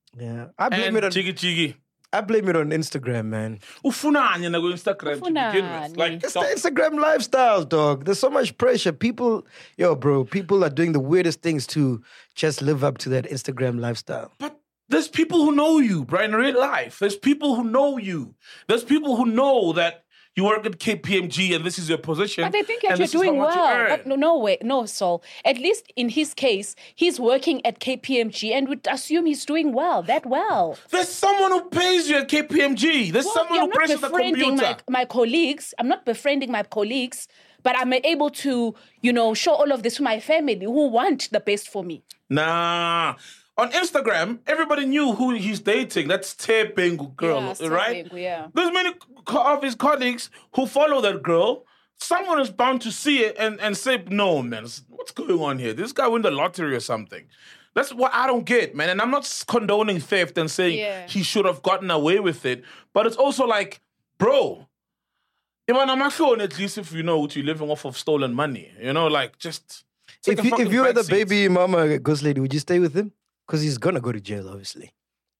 Yeah, I blame And it on chigi chigi. I blame it on Instagram, man. Ufunani na go Instagram to begin with. Ufunani. Like, It's the Instagram lifestyle, dog. There's so much pressure. People, yo, bro, people are doing the weirdest things to just live up to that Instagram lifestyle. but there's people who know you, bro, in real life. There's people who know you. There's people who know that you work at K P M G and this is your position. But they think that and you're this is how doing much you well. earn. But no, no way, no, Saul. At least in his case, he's working at K P M G and would assume he's doing well, that well. There's someone who pays you at K P M G. There's Well, someone yeah, who I'm not presses the befriending computer. my, my colleagues. I'm not befriending my colleagues, but I'm able to, you know, show all of this to my family who want the best for me. Nah. On Instagram, everybody knew who he's dating. That's Te Pengu girl, Yeah, Te right? Pengu, yeah. There's many co- of his colleagues who follow that girl. Someone is bound to see it and, and say, no, man, what's going on here? This guy won the lottery or something. That's what I don't get, man. And I'm not condoning theft and saying Yeah. he should have gotten away with it. But it's also like, bro, even I'm actually at least if you know what you're living off of stolen money. You know, like just take If a you, if fucking you were the backseat. baby mama ghost lady, would you stay with him? Because he's gonna go to jail, obviously.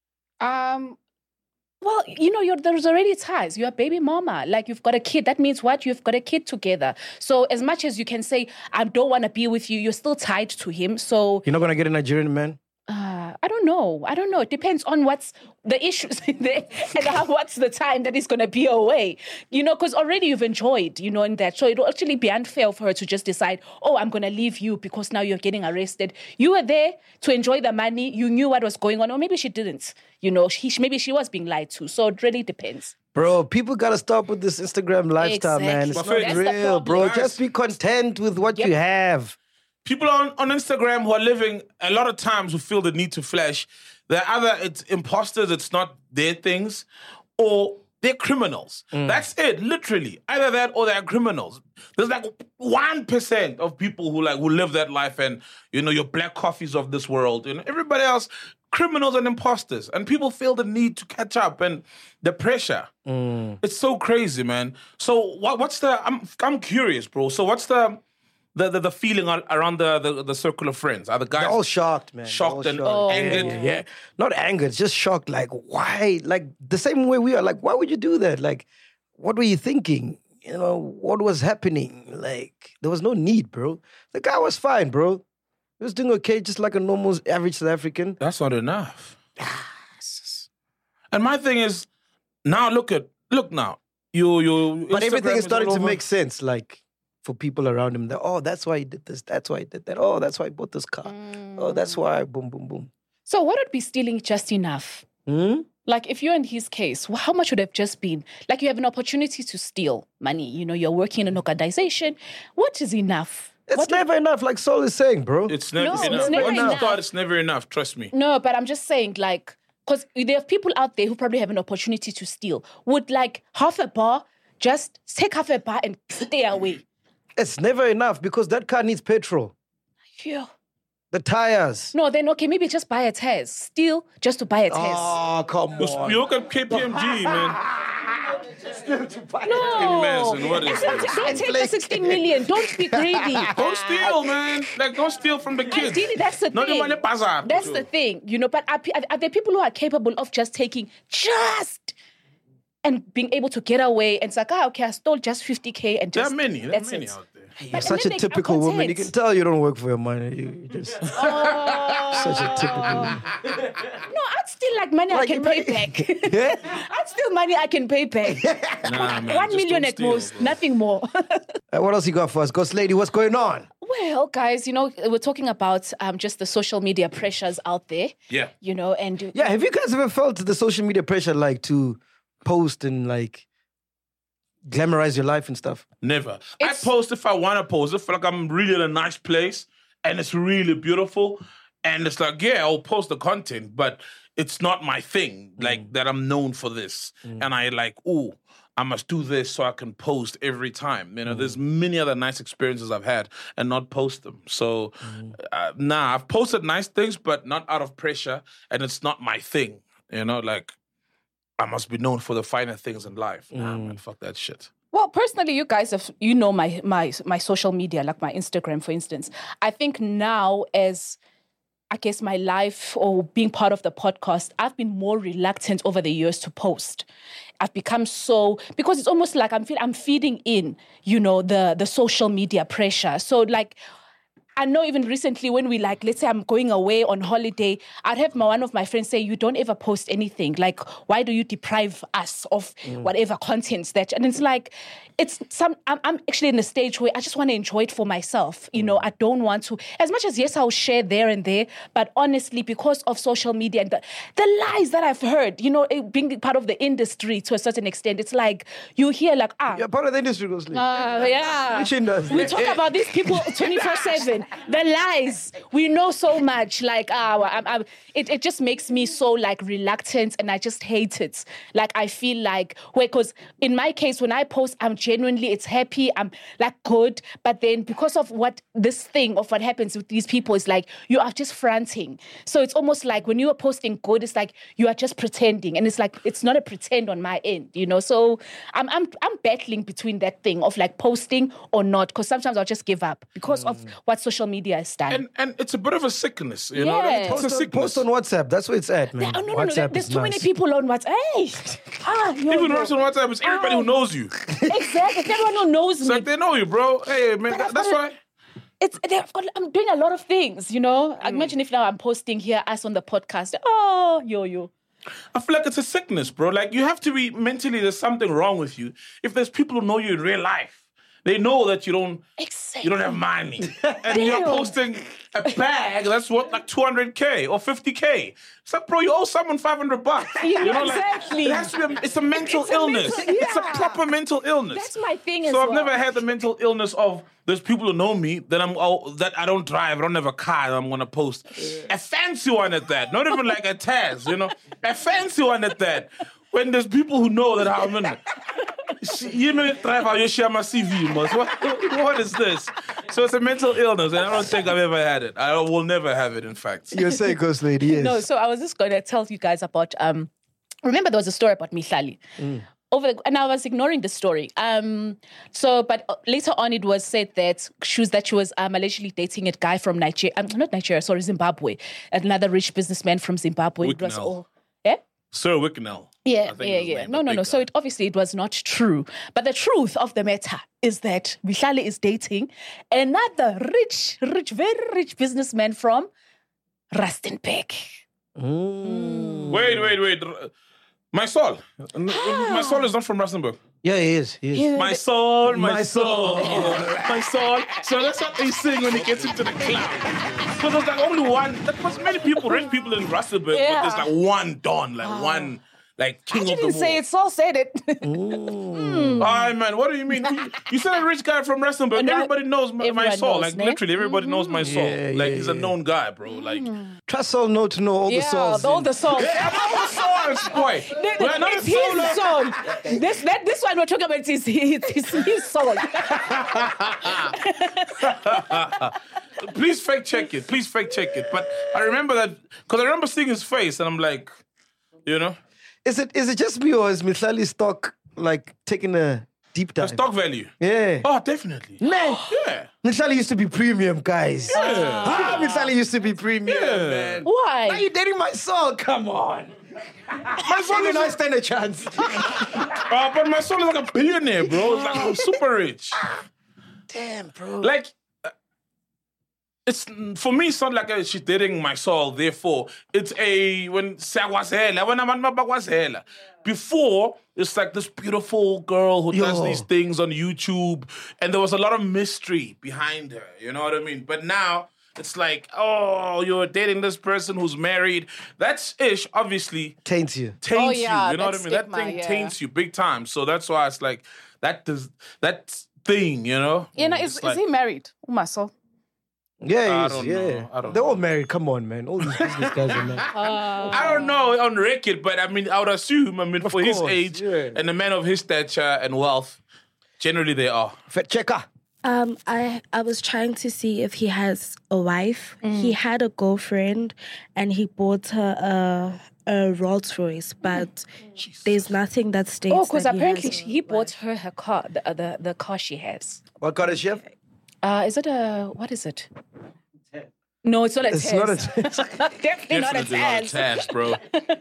Um, well, you know, you're, there's already ties. You're a baby mama. Like, you've got a kid. That means what? You've got a kid together. So as much as you can say, I don't want to be with you, you're still tied to him. So You're not gonna get a Nigerian man? uh, I don't know. I don't know. It depends on what's the issues in there and how, what's the time that he's going to be away. You know, because already you've enjoyed, you know, in that. So it'll actually be unfair for her to just decide, oh, I'm going to leave you because now you're getting arrested. You were there to enjoy the money. You knew what was going on. Or maybe she didn't. You know, she, maybe she was being lied to. So it really depends. Bro, people gotta stop with this Instagram lifestyle, man. It's Exactly. not That's the real, bro. problem. Just be content with what Yep. you have. People on, on Instagram who are living a lot of times who feel the need to flash, they're either it's imposters, it's not their things, or they're criminals. That's it, literally. Either that or they're criminals. There's like one percent of people who like who live that life and, you know, your black coffees of this world. You know, everybody else, criminals and imposters. And people feel the need to catch up and the pressure. It's so crazy, man. So what, what's the, I'm I'm curious, bro. So what's the, The, the the feeling ar- around the, the the circle of friends? Are the guys They're all shocked, man. They're shocked all and shocked. angered? Yeah, yeah, yeah. Not angered, just shocked. Like, why? Like, the same way we are. Like, why would you do that? Like, what were you thinking? You know, what was happening? Like, there was no need, bro. The guy was fine, bro. He was doing okay, just like a normal, average South African. That's not enough. And my thing is, now look at look now. You you. But Instagram everything is is starting all to over. make sense. Like, for people around him, that, oh, that's why he did this. That's why he did that. Oh, that's why he bought this car. Oh, that's why, boom, boom, boom. So what would be stealing just enough? Hmm? Like, if you're in his case, wh- how much would have just been? Like, you have an opportunity to steal money. You know, you're working in an organization. What is enough? It's What never enough, like Saul is saying, bro. It's never No, it's enough. never Once you enough. start, it's never enough. Trust me. No, but I'm just saying, like, because there are people out there who probably have an opportunity to steal. Would, like, half a bar just take half a bar and stay away? It's never enough because that car needs petrol. Phew. The tires. No, then, okay, maybe just buy a test. Steal just to buy a test. Oh, come You on. you look at K P M G, man. no. Imagine, what is Don't, this? don't take the sixteen million. Don't be greedy. Don't steal, man. Like, don't steal from the kids. Ideally, that's the Not the thing. money bazaar. That's the thing, you know. But are, pe- are there people who are capable of just taking just and being able to get away and it's like, ah, okay, I stole just fifty K and There just are many. There are that's many it. out there. You're But- such and a then they are typical woman. You content. can tell you don't work for your money. You you just Oh. such a typical woman. No, I'd still like money Like, I can pay imagine- back. Yeah? I'd still money I can pay back. Nah, man. One just million don't at steal, most, bro. nothing more. Uh, what else you got for us? Ghost Lady, what's going on? Well, guys, you know, we're talking about um, just the social media pressures out there. Yeah. You know, and Yeah, have you guys ever felt the social media pressure like to post and like glamorize your life and stuff? Never. It's- I post if I want to post. If like I'm really in a nice place and it's really beautiful, and it's like, yeah, I'll post the content, but it's not my thing. Like that, I'm known for this, and I like, ooh, I must do this so I can post every time. You know, there's many other nice experiences I've had and not post them. So, uh, nah, I've posted nice things, but not out of pressure, and it's not my thing. You know, like I must be known for the finer things in life. Nah, man, fuck that shit. Well, personally, you guys have, you know, my my my social media, like my Instagram, for instance. I think now as I guess, my life or being part of the podcast, I've been more reluctant over the years to post. I've become so, because it's almost like I'm, fe- I'm feeding in, you know, the, the social media pressure. So like, I know even recently when we like, let's say I'm going away on holiday, I'd have my, one of my friends say, you don't ever post anything. Like, why do you deprive us of mm. whatever contents that, and it's like, it's some, I'm, I'm actually in a stage where I just want to enjoy it for myself. You know, I don't want to, as much as yes, I'll share there and there, but honestly, because of social media and the, the lies that I've heard, you know, it, being part of the industry to a certain extent, it's like, you hear like, ah. You're part of the industry, Ghostly. Uh, yeah. Which industry? We talk about these people twenty-four seven. The lies. We know so much. Like, ah, I'm, I'm, it, it just makes me so, like, reluctant, and I just hate it. Like, I feel like, because in my case, when I post, I'm genuinely, it's happy, I'm, like, good. But then because of what, this thing of what happens with these people is like, you are just fronting. So it's almost like when you are posting good, it's like, you are just pretending. And it's like, it's not a pretend on my end, you know? So I'm, I'm, I'm battling between that thing of, like, posting or not, because sometimes I'll just give up because mm. of what social media has done. And and it's a bit of a sickness, you Yeah. know? It's Post a on, sickness. post on WhatsApp. That's where it's at, man. Oh, no, no, WhatsApp no. There's is too nice. many people on WhatsApp. Hey! Ah, yo, Even yo. worse on WhatsApp, it's everybody who knows you. Exactly. Everyone who knows It's me. like they know you, bro. Hey, man, But that, I've that's got why. It's they've got, I'm doing a lot of things, you know? Mm. Imagine if now I'm posting here, us on the podcast. Oh, yo, yo. I feel like it's a sickness, bro. Like, you have to be mentally, there's something wrong with you. If there's people who know you in real life, they know that you don't Exactly. you don't have money. And you're Damn. posting a bag that's worth like two hundred K or fifty K. It's like, bro, you owe someone five hundred bucks. Yeah, You know, like, exactly. it has to be a, it's a mental It's a illness. mental- It's a yeah. proper mental illness. That's my thing as So I've well. never had the mental illness of there's people who know me that I'm oh, that I don't drive, I don't have a car, and I'm gonna post a fancy one at that. Not even like a Taz, you know, a fancy one at that. When there's people who know that I'm in it. You know, drive out, you share my C V, man. What, what is this? So it's a mental illness, and I don't think I've ever had it. I will never have it, in fact. You're saying, Ghost Lady, yes. No, so I was just going to tell you guys about, um, remember there was a story about Mihlali. Over, and I was ignoring the story. Um, so, but later on, it was said that she was that she was um, allegedly dating a guy from Nigeria, um, not Nigeria, sorry, Zimbabwe, another rich businessman from Zimbabwe. It was Wicknell. all, yeah. Sir Wicknell. Yeah, I think yeah, his yeah. name, No, the no, big no. So guy. it obviously it was not true. But the truth of the matter is that Mihlali is dating another rich, rich, very rich businessman from Rustenburg. Wait, wait, wait. My soul. My soul is not from Rustenburg. Yeah, he is. He is. Yeah. My soul, my, My soul, my soul. So that's what they sing when he gets into the club. Because there's like only one. That was many people, rich people in Rustenburg, Yeah. but there's like one Don, like one, like king I of the didn't say world. it, Saul said it. Aye, man, what do you mean? You, you said a rich guy from Rustenburg. No, Everybody knows my, my everyone soul. knows, like ne? literally, everybody knows my soul. Yeah, like yeah, he's a yeah. known guy, bro. Like Trust all know to know all the yeah, souls. all the songs. yeah, all the souls, boy. We're not It's a soul. his song. This, that, this one we're talking about is his, his, his song. Please fact check it. Please fact check it. But I remember that because I remember seeing his face, and I'm like, you know, Is it is it just me or is Mihlali stock like taking a deep the dive? stock value. Yeah. Oh, definitely. Man, Yeah. Mihlali used to be premium, guys. Yeah. Ah, Mihlali used to be premium, Yeah. man. Why? Are you dating my soul? Come on. My soul You is know, I stand a chance. uh, but my soul is like a billionaire, bro. It's like super rich. Damn, bro. Like, uh, it's for me. It's not like a, she's dating my soul. Therefore, it's a when Sagwazela, when I'm Bagwazela. Before, it's like this beautiful girl who does Yo. these things on YouTube, and there was a lot of mystery behind her. You know what I mean? But now. It's like, oh, you're dating this person who's married. That's ish, obviously, Taints you. taints Oh, yeah, you. You know what I that mean? stigma, that thing yeah. taints you big time. So that's why it's like that does that thing, you know? You know, It's is, like- is he married? Umaso. Yeah, he I is, don't yeah. know. I don't They're all know. married. Come on, man. All these business guys are married. I don't know on record, but I mean, I would assume, I mean, Of for his course, age yeah. and a man of his stature and wealth, generally they are. Fat checker. Um, I I was trying to see if he has a wife. He had a girlfriend, and he bought her a a Rolls Royce, but there's nothing that states. Oh, because that he apparently has she- a he bought wife. her her car, the, uh, the the car she has. What car does she have? Uh, is it a what is it? No, it's not a It's test. not a test. Definitely not a Definitely not a test. test, bro.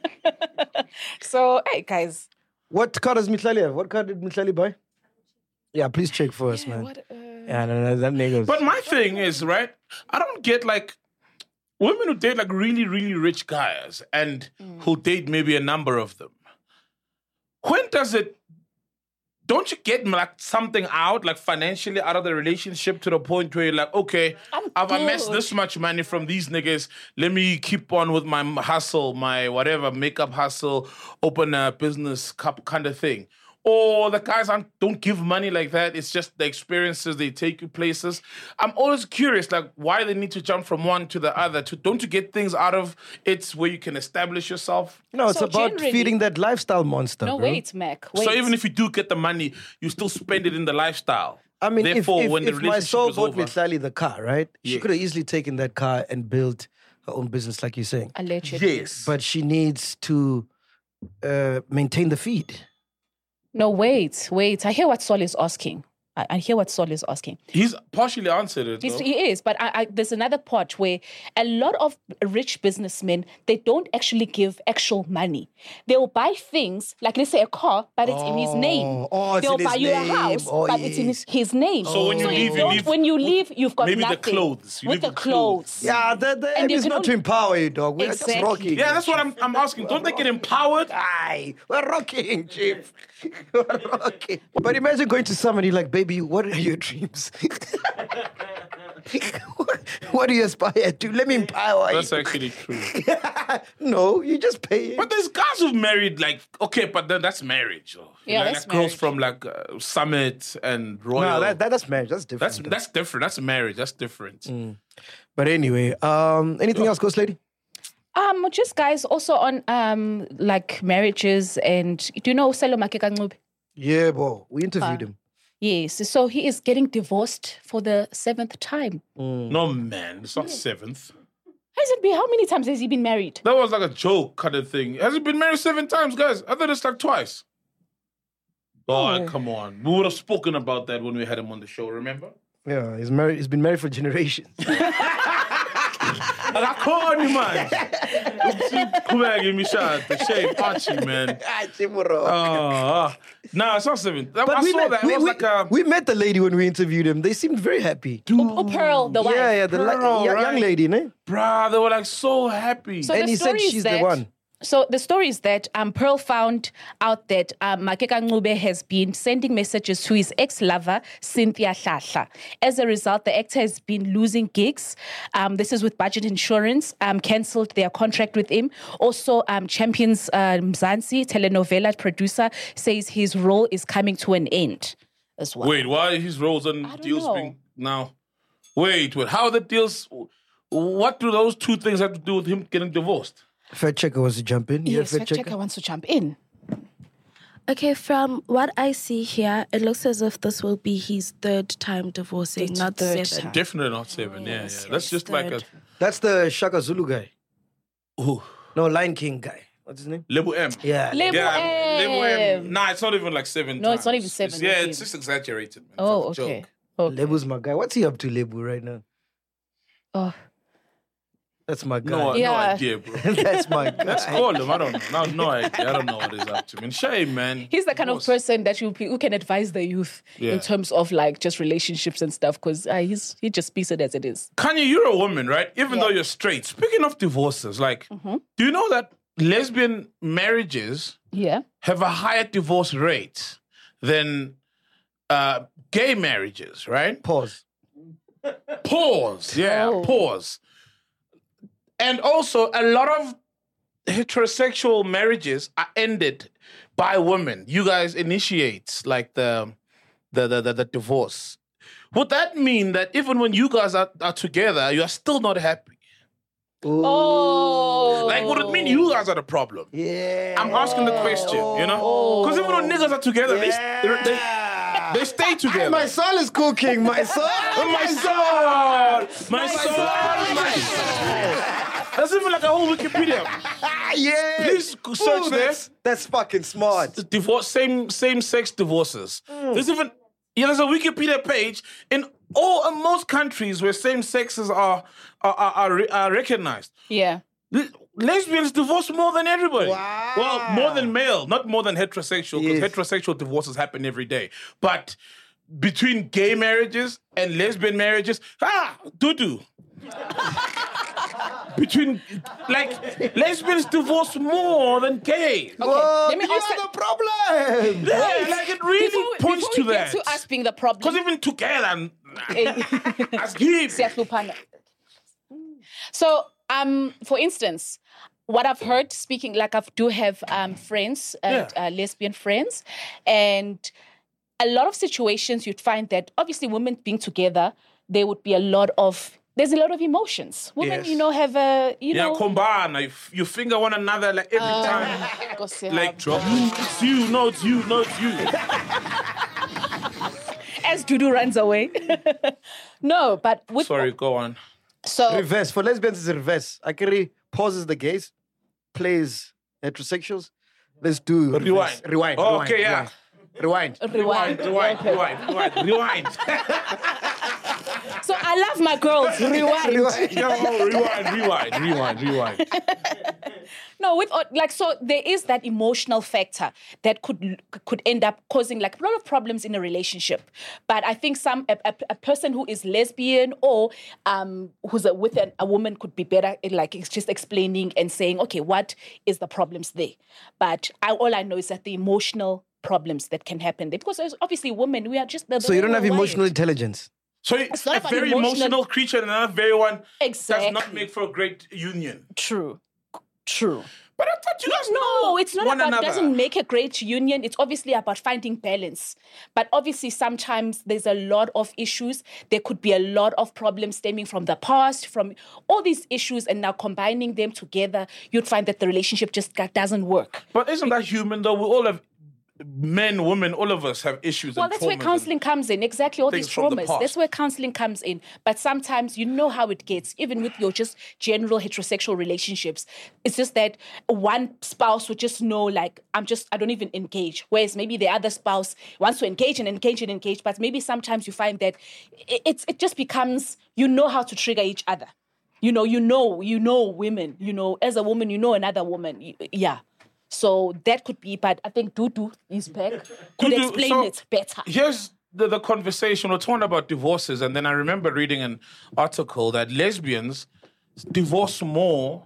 So, hey, guys. What car does Mitlali have? What car did Mitlali buy? Yeah, please check for us, man. What, uh, Yeah, no, no, that nigga. But my thing is, right, I don't get like women who date like really, really rich guys and who date maybe a number of them. When does it, don't you get like something out, like financially out of the relationship to the point where you're like, okay, I'm I've amassed good. this much money from these niggas. Let me keep on with my hustle, my whatever, makeup hustle, open a business cup kind of thing. Or the guys aren't, don't give money like that. It's just the experiences, they take you places. I'm always curious, like, why they need to jump from one to the other. To Don't you get things out of it where you can establish yourself? No, it's So about generally- feeding that lifestyle monster. no, bro. wait, Mac. Wait. So even if you do get the money, you still spend it in the lifestyle. I mean, if, Therefore, if, when the if my relationship soul is bought over, Mitlali the car, right? She Yeah. could have easily taken that car and built her own business, like you're saying. Allegedly. yes, But she needs to uh, maintain the feed. No, wait, wait. I hear what Sol is asking. I, I hear what Sol is asking. he's partially answered it. He's, though. he is, but I, I, there's another part where a lot of rich businessmen, they don't actually give actual money. They'll buy things, like let's say a car, but it's in his name. oh, it's They'll in his buy you name. a house, Oh, but it's in his, yes. his name. So when you leave, you don't- leave when you with leave, you've got maybe the nothing. clothes. You with leave the with clothes. clothes. Yeah, the, the And aim you is can not to only- empower you, dog. We're Exactly. just rocking. Yeah, that's what I'm, I'm asking. Don't they get empowered? Aye, we're rocking, chief. We're rocking. But imagine going to somebody like, baby, what are your dreams? What do you aspire to? Let me empower That's you. actually true. No, you just pay. But there's guys who've married, like, okay, but then that's marriage. Though. Yeah, like, that's like girls marriage. from like uh, Summit and Royal. No, that, that, that's marriage. That's different. that's that's different. That's marriage. That's different. But anyway, um, anything else, Ghost Lady? Um, just guys, also on um like marriages, and do you know Selo Makeka? Yeah, bro. We interviewed him. Yes, so he is getting divorced for the seventh time. No, man, it's not seventh. Has it been? How many times has he been married? That was like a joke kind of thing. Has he been married seven times, guys? I thought it's like twice. Oh, come on. We would have spoken about that when we had him on the show, remember? Yeah, he's married. He's been married for generations. And I called you, man. Come back, give me shot. The shame, Archie, man. Oh, no, it's not seven. That, I we saw met, that. It we, was we- like a. we met the lady when we interviewed him. They seemed very happy. Oh, Pearl, the wife. Yeah, yeah, the li- Pearl, young, right? young lady, ne? Bruh, they were like so happy. So And the he said story is she's the that, one. So the story is that um, Pearl found out that um, Makeka Ncube has been sending messages to his ex-lover, Cynthia Hlahla. As a result, the actor has been losing gigs. Um, this is with Budget Insurance, um, cancelled their contract with him. Also, um, Champions uh, Mzansi, telenovela producer, says his role is coming to an end as well. Wait, why his roles and don't deals know. being now? Wait, wait. How are the deals? What do those two things have to do with him getting divorced? Fact checker wants to jump in. Yes, yeah, fact checker wants to jump in. Okay, from what I see here, it looks as if this will be his third time divorcing, not third seven. time. Definitely not seven. Yeah, Yes, yeah. That's yes, just like a. third. That's the Shaka Zulu guy. Ooh, No, Lion King guy. What's his name? Lebu M. Yeah. Lebu Yeah, M. Lebu M. Nah, it's not even like seven. No, it's not times. even seven, It's- yeah, okay. it's just exaggerated. Man. Oh, It's like a okay. joke. okay. Lebu's my guy. What's he up to, Lebu, right now? Oh. That's my guy. No, no Yeah. idea, bro. That's my guy. Let's call him. I don't know. No, no idea. I don't know what he's up to. Man, shame, man. He's the kind of Boss. person that you who can advise the youth Yeah. in terms of like just relationships and stuff because uh, he's he just speaks it as it is. Kanye, you're a woman, right? Even Yeah. though you're straight. Speaking of divorces, like, do you know that lesbian marriages Yeah. have a higher divorce rate than uh, gay marriages, right? Pause. Pause. Yeah, Oh. pause. And also, a lot of heterosexual marriages are ended by women. You guys initiate like the the the, the, the divorce. Would that mean that even when you guys are, are together, you are still not happy? Oh. Like, would it mean you guys are the problem? Yeah. I'm asking the question, you know? Because even when niggas are together, they, they, they stay together. My soul is cooking. My soul. my soul! My soul! My soul! That's even like a whole Wikipedia. Ah, yeah. Please go search Ooh, there. that's, that's fucking smart. Divorce, same same sex divorces. There's even yeah, there's a Wikipedia page in all in most countries where same sexes are are, are, are, are recognized. Yeah. Le- lesbians divorce more than everybody. Wow. Well, more than male, not more than heterosexual, because Yes. heterosexual divorces happen every day. But between gay marriages and lesbian marriages, ah, doo-doo. Between, like, lesbians divorce more than gays. Whoa, let me you ask are you- the problem. Yeah, like it really Before, points before to we that. get to us being the Because problem, even together, eh, as gays, Siyahluphana. So, um, for instance, what I've heard speaking, like I do have um, friends, and, Yeah. uh, lesbian friends, and a lot of situations you'd find that obviously women being together, there would be a lot of, there's a lot of emotions. Women, Yes. you know, have a, you yeah, know, combine. You, you finger one another like every Uh, time. Like, drop. It's you, no, it's you, no, it's you. as Dudu runs away. No, but with Sorry, go on. so Reverse. For lesbians, it's reverse. Akiri pauses the gays, plays heterosexuals. Let's do reverse. Rewind. Rewind. Oh, rewind, okay, yeah. Rewind. rewind. Rewind, rewind, rewind, rewind. So I love my girls. Rewind. Rewind. Yo, rewind, rewind, rewind, rewind. No, with like so there is that emotional factor that could could end up causing like a lot of problems in a relationship. But I think some a, a, a person who is lesbian or um who's a, with an, a woman could be better in like it's just explaining and saying, okay, what is the problems there? But I, all I know is that the emotional problems that can happen there, because there's obviously women, we are just the, So you don't have we're emotional wired. intelligence. So not a about very emotional- emotional creature and another very one Exactly. does not make for a great union. True. True. But I thought you guys know No, it's not one about another. doesn't make a great union. It's obviously about finding balance. But obviously sometimes there's a lot of issues. There could be a lot of problems stemming from the past, from all these issues, and now combining them together, you'd find that the relationship just got- doesn't work. But isn't that human though? We all have men, women, all of us have issues. Well, and that's where traumas counseling comes in. Exactly, all things these from the traumas. past. That's where counseling comes in. But sometimes you know how it gets, even with your just general heterosexual relationships. It's just that one spouse would just know, like, I'm just, I don't even engage. Whereas maybe the other spouse wants to engage and engage and engage. But maybe sometimes you find that it, it's, it just becomes, you know how to trigger each other. You know, you know, you know women. You know, as a woman, you know another woman. You- Yeah. So that could be, but I think Dudu is back. Could Dudu, explain so it better. Here's the, the conversation. We're talking about divorces, and then I remember reading an article that lesbians divorce more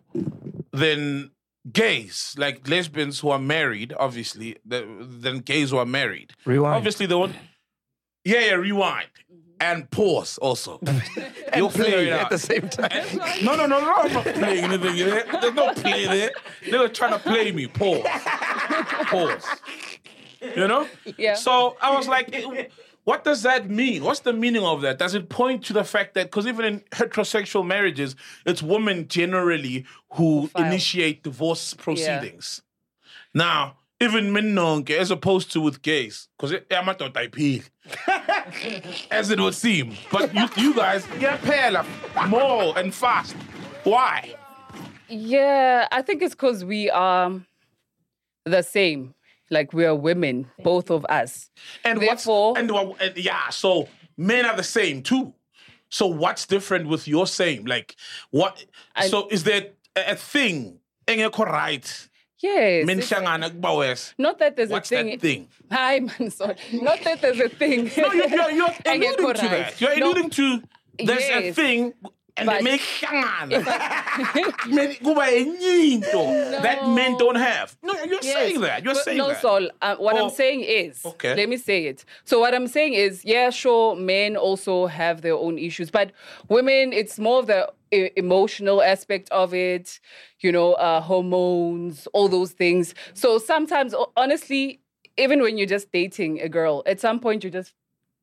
than gays, like lesbians who are married, obviously, th- than gays who are married. Rewind. Obviously, they want. Yeah, yeah, rewind. And pause also. You'll figure play it at out. the same time. No, no, no, no, I'm not playing anything there. There's no play there. They were trying to play me. Pause. Pause. You know? Yeah. So I was like, it- what does that mean? What's the meaning of that? Does it point to the fact that, because even in heterosexual marriages, it's women generally who File. initiate divorce proceedings. Now, even men nonke, as opposed to with gays, because as it would seem. But you, you guys get pair more and fast. Why? Yeah, I think it's because we are the same. Like we are women, both of us. And Therefore- what's, and, uh, and yeah, so men are the same too. So what's different with your same? Like what? I- so is there a, a thing? Engekho right? Yes. Men it's- hlangana kubawes. Not that there's What's a thing. that thing? Hi, man, sorry. Not that there's a thing. No, you're, you're, you're Engekho alluding to right. that. You're No, alluding to there's a Yes. thing and But they make hlangana. Men- kuba enye into that men don't have. No, you're Yes. saying that. You're But saying no, that. Sol, uh, what Oh, I'm saying is, okay. let me say it. So what I'm saying is, yeah, sure, men also have their own issues, but women, it's more of the e- emotional aspect of it, you know, uh, hormones, all those things. So sometimes, ho- honestly, even when you're just dating a girl, at some point you just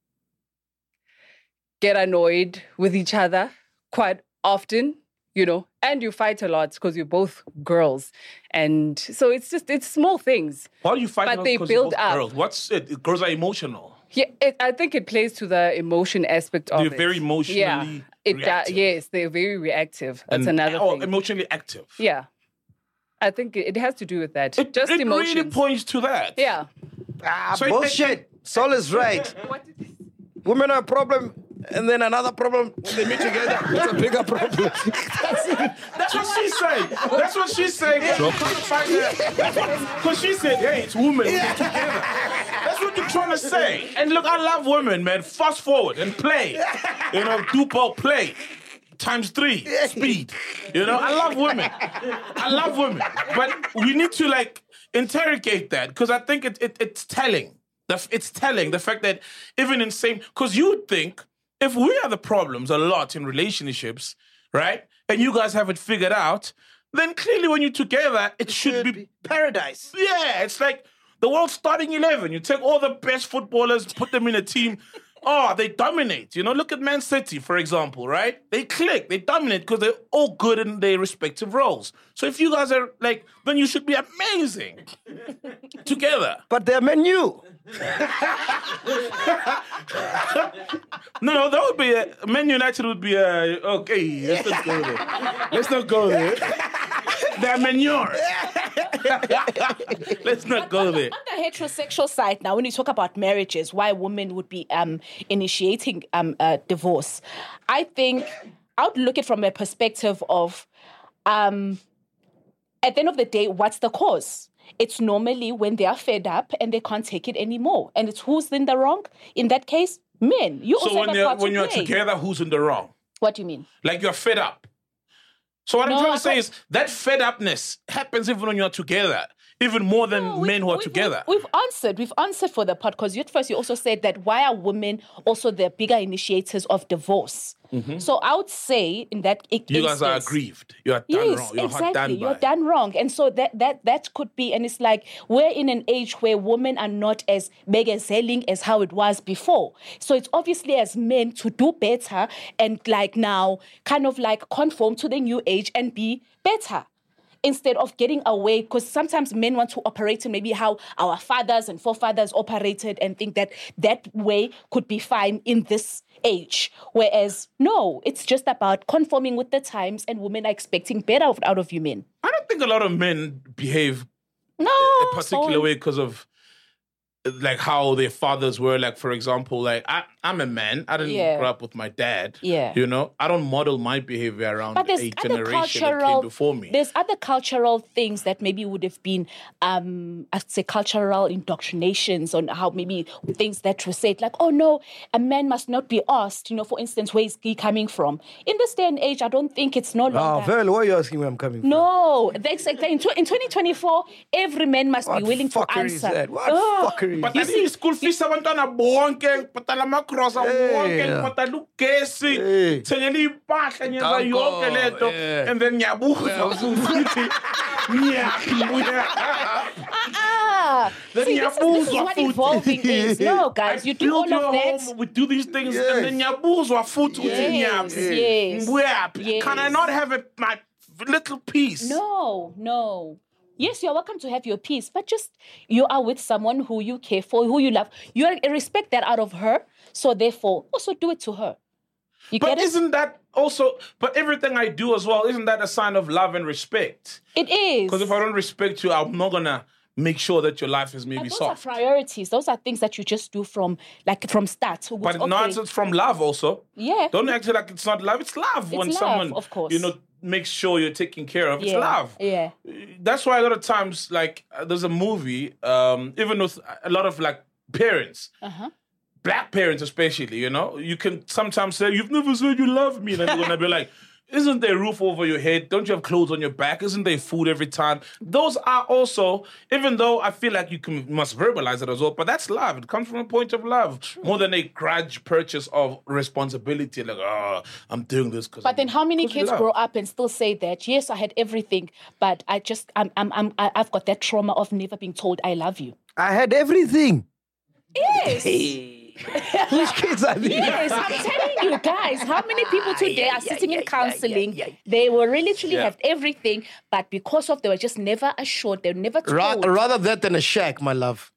get annoyed with each other quite often, you know, and you fight a lot because you're both girls. And so it's just, it's small things. Why do you fight? But they build up. Girls? What's it? Girls are emotional. Yeah, it, I think it plays to the emotion aspect of They're it. very emotionally yeah, it, da- reactive. yes, they're very reactive. That's And- another oh, thing. emotionally active. yeah. I think it, it has to do with that. It, Just it emotions. really points to that. yeah. Ah, So it- bullshit. Sol is right. Women are a problem And then another problem when they meet together. It's a bigger problem. That's, that's what she's saying. That's what she's saying. Because she said, hey, it's women who get together. That's what you're trying to say. And look, I love women, man. Fast forward and play. You know, do ball play. Times three speed. You know, I love women. I love women. But we need to, like, interrogate that because I think it, it, it's telling. The, it's telling the fact that even in same... Because you would think if we are the problems a lot in relationships, right, and you guys have it figured out, then clearly when you're together, it, it should, should be... be paradise. Yeah, it's like the world's starting eleven. You take all the best footballers, put them in a team... Oh, they dominate. You know, look at Man City, for example, right? They click, they dominate because they're all good in their respective roles. So if you guys are like, then you should be amazing together. But they're Man U. no, no, that would be a, Man United would be a, okay, let's not go there. Let's not go there. They're manure. Let's not but go on there. The, on the heterosexual side now, when you talk about marriages, why women would be um, initiating um, uh, divorce, I think I would look at it from a perspective of, um, at the end of the day, what's the cause? It's normally when they are fed up and they can't take it anymore. And it's who's in the wrong? In that case, men. You so also when have a you're, part when to you're play. together, who's in the wrong? What do you mean? Like you're fed up. So what No, I'm trying I to say is that fed upness happens even when you're together, even more than No, we- men who are we- together. we- We've answered. We've answered for the part because you at first you also said that why are women also the bigger initiators of divorce? So I would say in that i- you guys are instance- aggrieved. You are done Yes, wrong. You're exactly. done You're by. done wrong. And so that that that could be, and it's like we're in an age where women are not as begezelling as how it was before. So it's obviously as men to do better and like now kind of like conform to the new age and be better. Instead of getting away, because sometimes men want to operate in maybe how our fathers and forefathers operated and think that that way could be fine in this age. Whereas, no, it's just about conforming with the times and women are expecting better out out of you men. I don't think a lot of men behave No. a particular so- way because of like how their fathers were. Like, for example, like I, I'm a man. I didn't Yeah. grow up with my dad. Yeah. You know, I don't model my behavior around But there's a other generation that came cultural, before me. there's other cultural things that maybe would have been, um, I'd say, cultural indoctrinations on how maybe things that were said, like, oh no, a man must not be asked. You know, for instance, where is he coming from? In this day and age, I don't think it's no Oh, longer. Vel, why are you asking where I'm coming from? No, that's exactly. In, tw- in twenty twenty-four, every man must What be willing to fuckery is answer. that? What Oh, fuckery? But you I see, think school fees abantwana bonke patala macross bonke patala ugesi Hey. thengela impahla nyenza Danko, yonke lento yeah. and then ngiyabuza futhi ngiyabuya ah, Then see, you this, is, this is abuzwa what futhi. evolving is. No, guys, you do build all your of that. home, we do these things Yes. and then ngiyabuzwa futhi ukuthi Yes, ngiyaphi yes, ngiyaphi yes. can I not have a, my little piece? No, no. Yes, you're welcome to have your peace, but just you are with someone who you care for, who you love. You respect that out of her, so therefore also do it to her. You But get it? isn't that also, but everything I do as well, isn't that a sign of love and respect? It is. Because if I don't respect you, I'm not gonna make sure that your life is maybe But those soft. are priorities. Those are things that you just do from like from start. So But okay. not it's from love also. Yeah. Don't act like it's not love. It's love It's when love, someone, of course. you know, makes sure you're taken care of. It's Yeah, love. yeah. That's why a lot of times, like, uh, there's a movie, um, even with a lot of like parents, Uh-huh. black parents especially, you know, you can sometimes say, "You've never said you love me," and then they're gonna be like, "Isn't there a roof over your head? Don't you have clothes on your back? Isn't there food every time?" Those are also, even though I feel like you can must verbalize it as well, but that's love. It comes from a point of love more than a grudge purchase of responsibility. Like, oh, I'm doing this because. But then, how many kids love. grow up and still say that? Yes, I had everything, but I just, I'm, I'm, I'm, I- I've got that trauma of never being told I love you. I had everything. Yes. Whose kids are these? Yes, I'm telling you guys, how many people today are sitting in counseling? They were literally Yeah. have everything, but because of they were just never assured, they were never told. Ra- rather that than a shack, my love.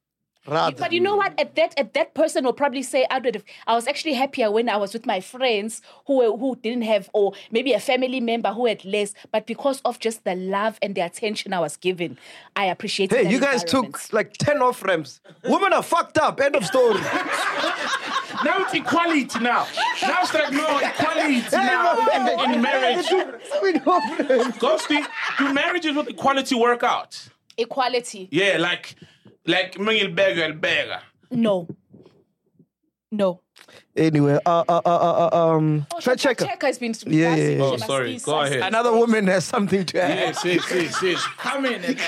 Rather. But you know what? At that, at that person will probably say, I would have- I was actually happier when I was with my friends who were, who didn't have, or maybe a family member who had less. But because of just the love and the attention I was given, I appreciated. Hey, that you guys environment. took like ten off ramps. Women are fucked up. End of story. Now it's equality now. Now it's like, no, equality now in, in marriage. Ghosty, do marriages with equality work out? Equality. Yeah, like, like, mingil beggar and beggar. No. No. Anyway, uh, uh, uh, uh, uh, um, Oh, fact checker. checker has been. Yeah, yeah, yeah. Oh, sorry. Go ahead. Another woman has something to add. Yes, yes, yes, yes. Come in and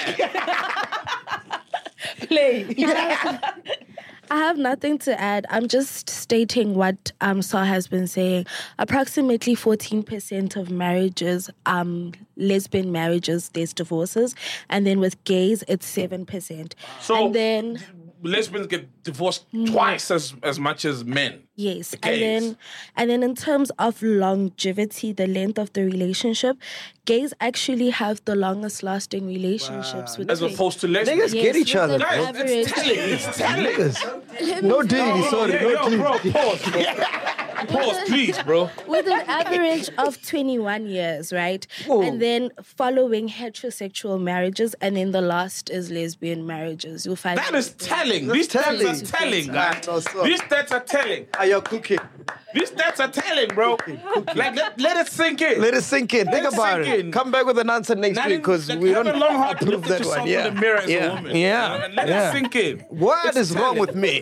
Play. I have nothing to add. I'm just stating what um Sar has been saying. Approximately fourteen percent of marriages, um, lesbian marriages, there's divorces. And then with gays, it's seven percent. So and then lesbians get divorced twice as, as much as men. yes. The And gays. then and then in terms of longevity, the length of the relationship, gays actually have the longest lasting relationships with As gays. opposed to lesbians. Niggas get each with other, an bro. Guys, average- it's telling. It's telling. Niggas. No dilly, sorry. Yeah, no yo, dilly. bro, pause, bro. Pause, please, bro. with an average of twenty-one years, right? Whoa. And then following heterosexual marriages, and then the last is lesbian marriages. You'll find That is telling. These telling. stats are telling, guys. No, sorry. These stats are telling. Are you cooking? These stats are telling, bro. Like, let, let it sink in. Let it sink in. Think Let it about sink it. in. Come back with an answer next Now, week because like, we have don't a long heart to approve look at that yourself one. Yeah. in the mirror as yeah. a woman. Yeah. You know, and let yeah. it sink in. What It's is wrong telling. with me?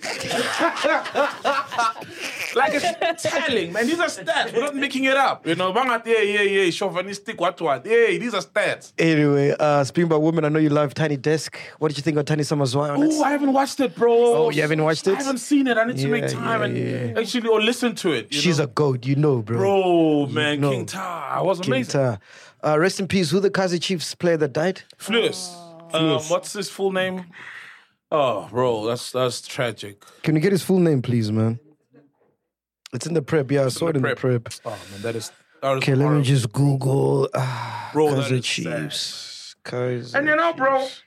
Like it's telling, man. These are stats. We're not making it up. You know, bangat, yeah, yeah, yeah, chauvinistic, what, what. Yeah, these are stats. Anyway, uh, speaking about women, I know you love Tiny Desk. What did you think of Tiny Samazwai on it? Oh, I haven't watched it, bro. Oh, you haven't watched it? I haven't seen it. I need to Yeah, make time yeah, and yeah. actually or listen to it. you She's know? a goat, you know, bro. Bro, man, know. King Ta was King amazing. Ta. Uh, rest in peace. Who the Kazi Chiefs player that died? Flawless. Um, what's his full name? Oh, bro, that's that's tragic. Can you get his full name, please, man? It's in the prep. Yeah, I saw it in the prep. Oh man, that is. That is Okay, let me horrible. just Google. Uh, Bro, that Kazi is Chiefs. Kazi And you know, bro, Chiefs.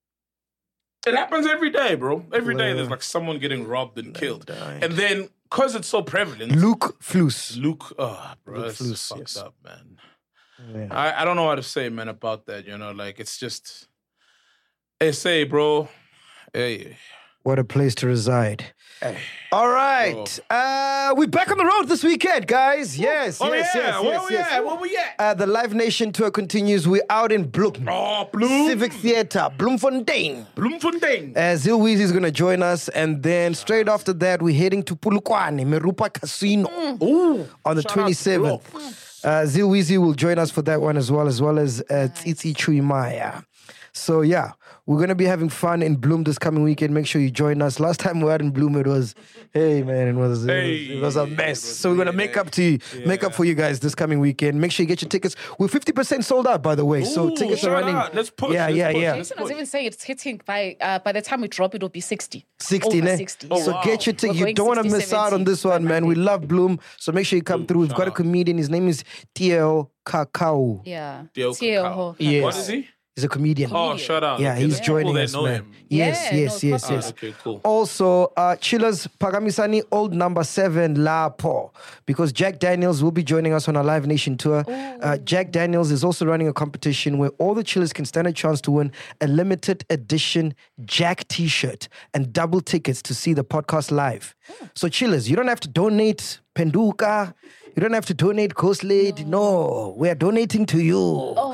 it happens every day, bro. Every day Yeah. there's like someone getting robbed and killed, died. and then because it's so prevalent, Luke Flus. Luke, oh, bro, Luke that's Flus, fucked yes. up, man. Yeah. I, I don't know what to say, man, about that. You know, like it's just, hey, say, bro, hey, What a place to reside. hey. All right. Uh, we're back on the road this weekend, guys. Yes, Oh yes, yeah, yes, where yes, we yes. at? Where we at? Uh, the Live Nation tour continues. We're out in Bloem. Oh, Bloem. Civic Theatre, Bloemfontein. Bloemfontein. Uh, Zil Weezy is going to join us. And then straight after that, we're heading to Polokwane, Merupa Casino Ooh, on the shout out to twenty-seventh. Bloem. Uh, Zil Weezy will join us for that one as well, as well as uh, Tsitsi Chuimaya. So, yeah, we're going to be having fun in Bloom this coming weekend. Make sure you join us. Last time we were in Bloom, it was, hey, man, it was, it was, it was a Hey, mess. it was So we're going to really make up to you, make up for you guys this coming weekend. Make sure you get your tickets. We're fifty percent sold out, by the way. so Ooh, tickets are shout running. out. Let's push, Yeah, let's yeah, push, yeah. let's Jason was even saying it's hitting by uh, by the time we drop it, it'll be sixty. sixty, Over ne? sixty. Oh, So wow. get your ticket. We're You going don't want to sixty, miss out on seventy this one, by man. We Monday. love Bloom. So make sure you come through. We've got a out. comedian. His name is Tiel Kakao. Yeah. Dio Tio Kakao. Ho. Yes. What is he? He's a comedian. Oh, shout out. Yeah, Okay, he's that's joining cool they us, know man. him. Yes, Yeah, yes, no, yes, proper. yes. Ah, okay, cool. Also, uh, Chillers Pagamisani, old number seven, Lapo, because Jack Daniels will be joining us on our Live Nation tour. Uh, Jack Daniels is also running a competition where all the Chillers can stand a chance to win a limited edition Jack t-shirt and double tickets to see the podcast live. So Chillers, you don't have to donate Penduka. You don't have to donate Coast Late. No, we are donating to you. Oh.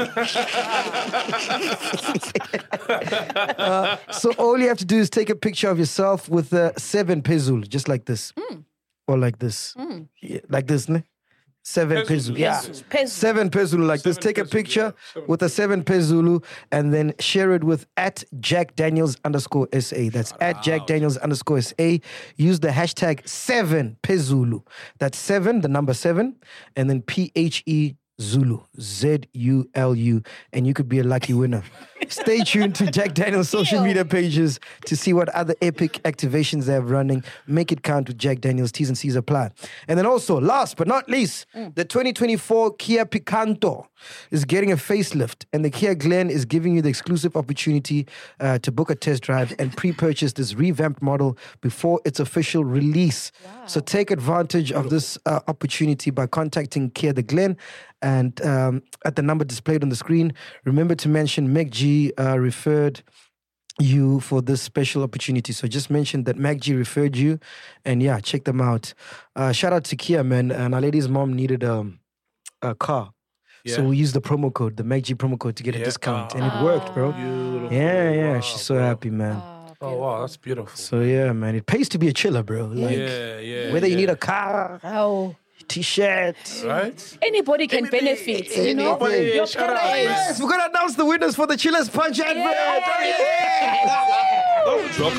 Uh, so all you have to do is take a picture of yourself with uh, seven pezul, just like this, or like this, yeah, like this, ne? Seven Pezulu, pezulu, yeah, Pezulu. seven pezulu like this. Seven Take a pezulu, picture yeah, seven with a seven pezulu, and then share it with at Jack Daniels underscore S A. That's at Jack Daniels underscore S A. Use the hashtag seven pezulu. That's seven, the number seven, and then P H E Zulu, Z U L U, and you could be a lucky winner. Stay tuned to Jack Daniel's social media pages to see what other epic activations they have running. Make it count with Jack Daniel's. T's and C's apply. And then also, last but not least, mm. the twenty twenty-four Kia Picanto is getting a facelift, and the Kia Glen is giving you the exclusive opportunity uh, to book a test drive and pre-purchase this revamped model before its official release. Wow. So take advantage of this uh, opportunity by contacting Kia the Glen and um, at the number displayed on the screen. Remember to mention Meg G uh, referred you for this special opportunity. So just mention that Meg G referred you, and yeah, check them out. Uh, shout out to Kia, man. And our lady's mom needed um, a car. Yeah. So we used the promo code, the Meg G promo code, to get yeah. a discount, and it worked, bro. Beautiful. Yeah, yeah, wow, she's so bro. happy, man. Oh, wow, that's beautiful. So yeah, man, it pays to be a chiller, bro. Like, yeah, yeah. Whether yeah. you need a car, oh. T-shirt, right? Anybody can Anybody, benefit. You know, anybody, your shout out. Yes, we're gonna announce the winners for the Chillers Punch advert. Yeah. Don't drop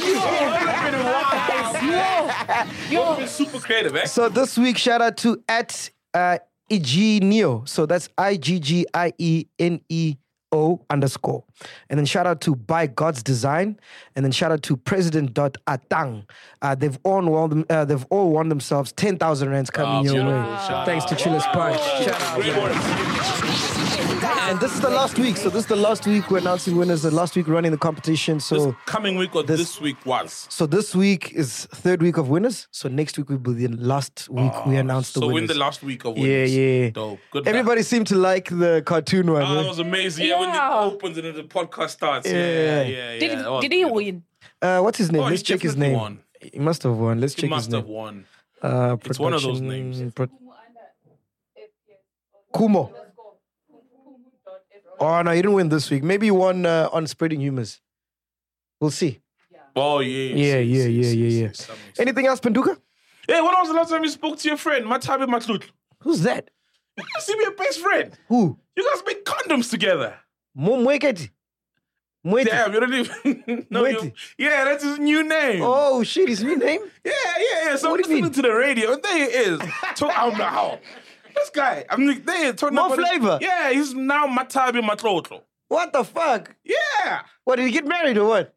it. You've been super creative, eh? So this week, shout out to at uh, Igineo. So that's I G G I E N E O underscore. And then shout out to By God's Design. And then shout out to President Dot Atang. Uh, they've all won them, uh, they've all won themselves ten thousand rands coming oh, your way. wow. Thanks to Chillers Punch. Shout out. And this is the last week. So this is the last week we're announcing winners. The last week running the competition. So this coming week or this, this week was. So this week is third week of winners. So next week will be the last week oh, we announce the so winners. So win the last week of winners. Yeah, yeah. Dope. Good. Everybody back. seemed to like the cartoon one. Oh, right? it was amazing. Yeah, yeah, when it opens and then the podcast starts. Yeah, yeah, yeah. yeah, did yeah. did he win? Uh, what's his name? Oh, Let's check his name. Won. He must have won. Let's he check must his have name. won. Uh, it's one of those names. Pro- Kumo. Oh, no, he didn't win this week. Maybe he won uh, on Spreading Humors. We'll see. Oh, yes. Yeah, yes, yeah, yes, yeah, yes, yeah, yeah. yes, yes, Anything else, Penduka? Hey, when was the last time you spoke to your friend, Matabi Matlut? Who's that? You see me, your best friend. Who? You guys make condoms together. Mweketi. Mweti. Damn, you don't even know. You, yeah, that's his new name. Oh, shit, his new name? Yeah, yeah, yeah. So what I'm listening to the radio, and there he is. So I'm now. This guy, I'm like, there, talking More about flavor. His, yeah, he's now Matabi Matlotlo. What the fuck? Yeah. What, did he get married or what?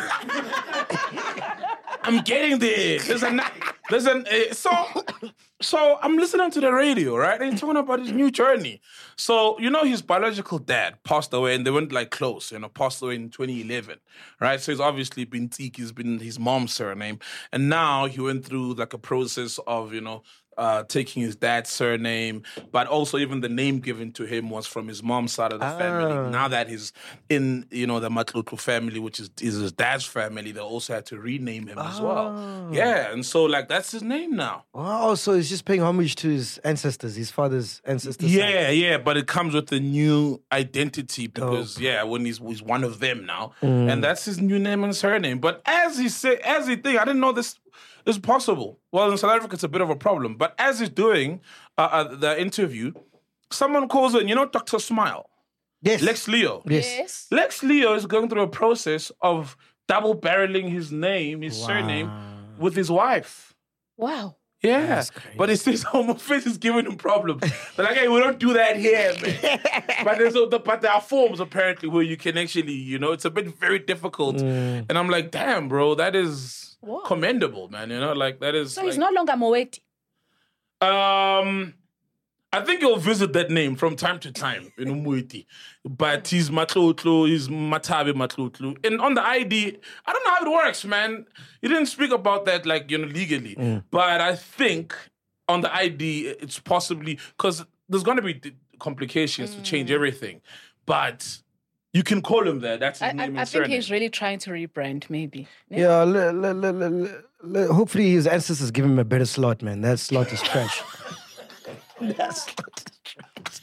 I'm getting there. There's a, there's an, uh, so, so I'm listening to the radio, right? And he's talking about his new journey. So, you know, his biological dad passed away and they went like close, you know, passed away in twenty eleven, right? So he's obviously been Tiki, he's been his mom's surname. And now he went through like a process of, you know, Uh, taking his dad's surname, but also even the name given to him was from his mom's side of the Ah. family. Now that he's in, you know, the Matlotlo family, which is, is his dad's family, they also had to rename him as well. Yeah, and so like that's his name now. Oh, so he's just paying homage to his ancestors, his father's ancestors. Yeah, yeah, but it comes with a new identity because yeah, when he's he's one of them now, Mm. and that's his new name and surname. But as he said, as he think, I didn't know this. It's possible. Well, in South Africa, it's a bit of a problem. But as he's doing uh, uh, the interview, someone calls in, you know, Doctor Smile? Yes. Lex Leo. Yes. Yes. Lex Leo is going through a process of double-barreling his name, his Wow. surname, with his wife. Wow. Yeah. That's crazy. But it says Home Office is giving him problems. They're like, hey, we don't do that here, man. but, there's a, but there are forms, apparently, where you can actually, you know, it's a bit very difficult. Mm. And I'm like, damn, bro, that is... Whoa. commendable, man. You know, like that is. So like, he's no longer Moeti. Um, I think he'll visit that name from time to time, you know, Muiti. But he's Matlotlo, he's Matabi Matlotlo. And on the I D, I don't know how it works, man. He didn't speak about that, like, you know, legally. Mm. But I think on the I D, it's possibly, because there's going to be complications mm. to change everything. But you can call him that. That's his I, name I, and I think surname. he's really trying to rebrand, maybe. Yeah, le, le, le, le, le, le, hopefully his ancestors give him a better slot, man. That slot is trash. That slot is trash.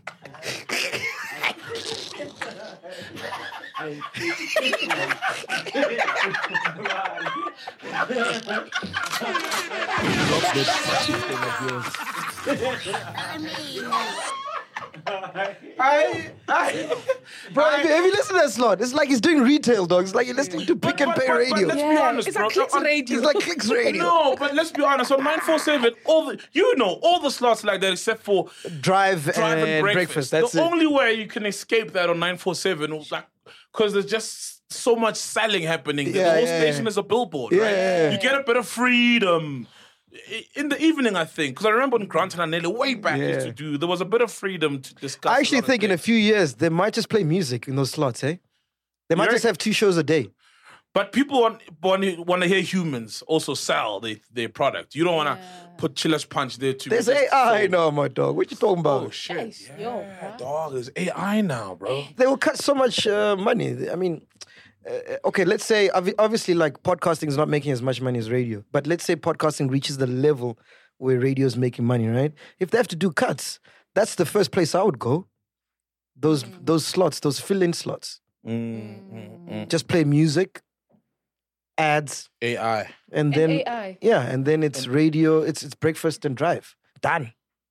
I, I, bro, have, you, have you listened to that slot? It's like he's doing retail, dog. It's like you're listening to Pick But- and but- Pay but- but radio. let's be Yeah, honest, it's bro. like Clicks On- Radio. It's like Clicks Radio. No, but let's be honest. On nine four seven, all the you know all the slots like that except for Drive, drive and, and breakfast. breakfast. That's the it. only way you can escape that on nine four seven, like because there's just so much selling happening. Yeah, the whole yeah, station yeah. is a billboard, Yeah, right? yeah, yeah. You get a bit of freedom. I- In the evening, I think, because I remember when Grant and Anele way back Yeah. used to do, there was a bit of freedom to discuss. I a actually lot of think in a things. few years they might just play music in those slots, eh? They might You just have two shows a day. But people want want, want to hear humans also sell their, their product. You don't want to put Chiller's Punch there too. There's A I now, my dog. What you talking about? Oh shit, Nice. yeah, Yo, bruh. dog. There's A I now, bro. They will cut so much uh, money. I mean, uh, okay, let's say obvi- obviously like podcasting is not making as much money as radio, but let's say podcasting reaches the level where radio is making money, right? If they have to do cuts, that's the first place I would go. Those those slots, those fill-in slots. Just play music, ads, A I. and And then A I. yeah, and then it's radio. It's it's breakfast and drive. Done.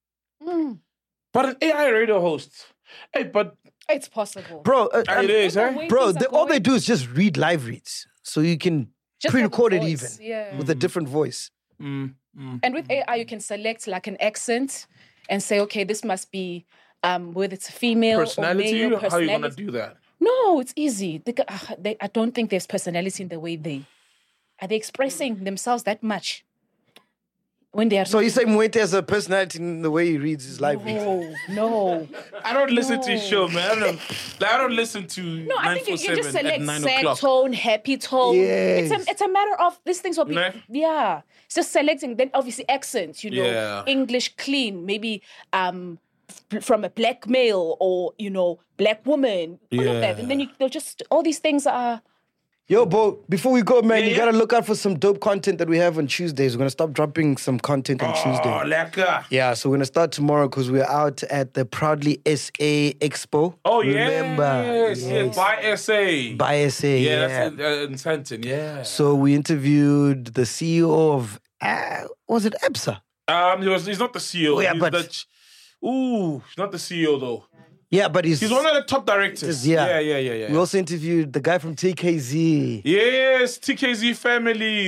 But an A I radio host. Hey, but It's possible. Bro, uh, it um, is, the huh? way bro, things are they, all they going, do is just read live reads, so you can just pre-record have a it even voice, Yeah. with a different voice. Mm, mm. And with A I, you can select like an accent and say, okay, this must be um, whether it's female personality. or male. How are you gonna personality. do that? No, it's easy. They, uh, they, I don't think there's personality in the way they are they expressing themselves that much when they are. So you say Mwete has a personality in the way he reads his live reads? no, no. I don't listen to his show, man. I don't. Like, I don't listen to No, I nine think you, four you just seven at select nine sad o'clock. tone, happy tone. Yes. It's a it's a matter of these things will be Nah. yeah. It's just selecting. Then obviously accents, you know, Yeah. English clean, maybe um f- from a black male or you know black woman, all of that, and then you, they'll just all these things are. Yo, Bo, before we go, man, Yeah, you yeah. gotta look out for some dope content that we have on Tuesdays. We're gonna stop dropping some content on Oh, Tuesday. lekker. Yeah, so we're gonna start tomorrow because we're out at the Proudly S A Expo. Oh, Remember? yes, yes. By S A. By S A, Yeah, yeah. that's in, uh, in Santon, yeah. So we interviewed the C E O of, uh, was it ABSA? Um, he was, he's not the C E O. Oh, yeah, he's but- the ch- Ooh, he's not the C E O though. Yeah, but he's, He's one of the top directors. yeah. yeah, yeah, yeah. yeah. We also interviewed the guy from T K Z. Yes, T K Z family,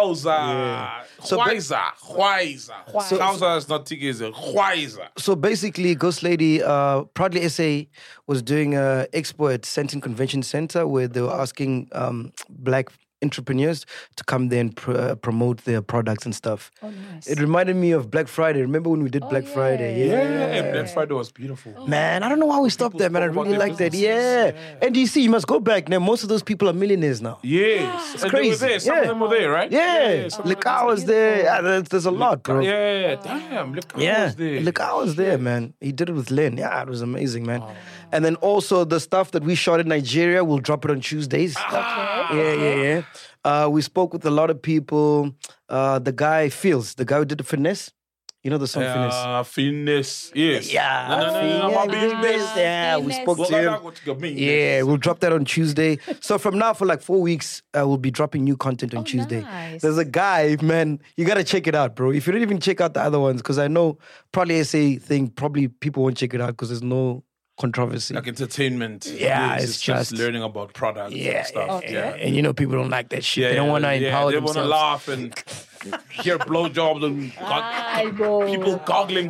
Gauza, So ba- Hwaiza, Hwaiza. So- Gauza is not T K Z, Hwaiza. So basically, Ghost Lady, uh, Proudly S A was doing a expo at Santon Convention Center where they were asking um, black entrepreneurs to come there and pr- uh, promote their products and stuff. Oh, nice. It reminded me of Black Friday. Remember when we did Black yeah. Friday? Yeah, Black Friday was beautiful. Man, I don't know why we stopped there, man. I spoke about really their like that. businesses. Yeah. And you see, you must go back now. Most of those people are millionaires now. Yes, It's and they were crazy. there. Some Yeah. of them were there, right? Yeah. some of them Lekau was there. Yeah, there's, there's a lot, bro. Yeah, damn, look how Yeah, was there. look, I was there, man. He did it with Len. Yeah, it was amazing, man. And then also the stuff that we shot in Nigeria, we'll drop it on Tuesdays. Ah. Yeah, yeah, yeah. Uh, we spoke with a lot of people. Uh, the guy Fields, the guy who did the finesse. You know the song finesse. Uh, finesse, yes. Yeah, No, no, no, no, yeah, my we did business. this, yeah, we Finesse. spoke Well, to him. I got to me. Yeah, we'll drop that on Tuesday. So from now for like four weeks, uh, we'll be dropping new content on Oh, Tuesday. nice. There's a guy, man, you gotta check it out, bro. If you don't even check out the other ones, because I know probably S A thing, probably people won't check it out because there's no controversy. Like entertainment. Yeah, Yes, it's just- learning about products yeah, and stuff. yeah, Yeah, and you know people don't like that shit. Yeah, they don't yeah, want to yeah, empower They themselves. want to laugh and hear blowjobs and Ay, go- bro. people goggling.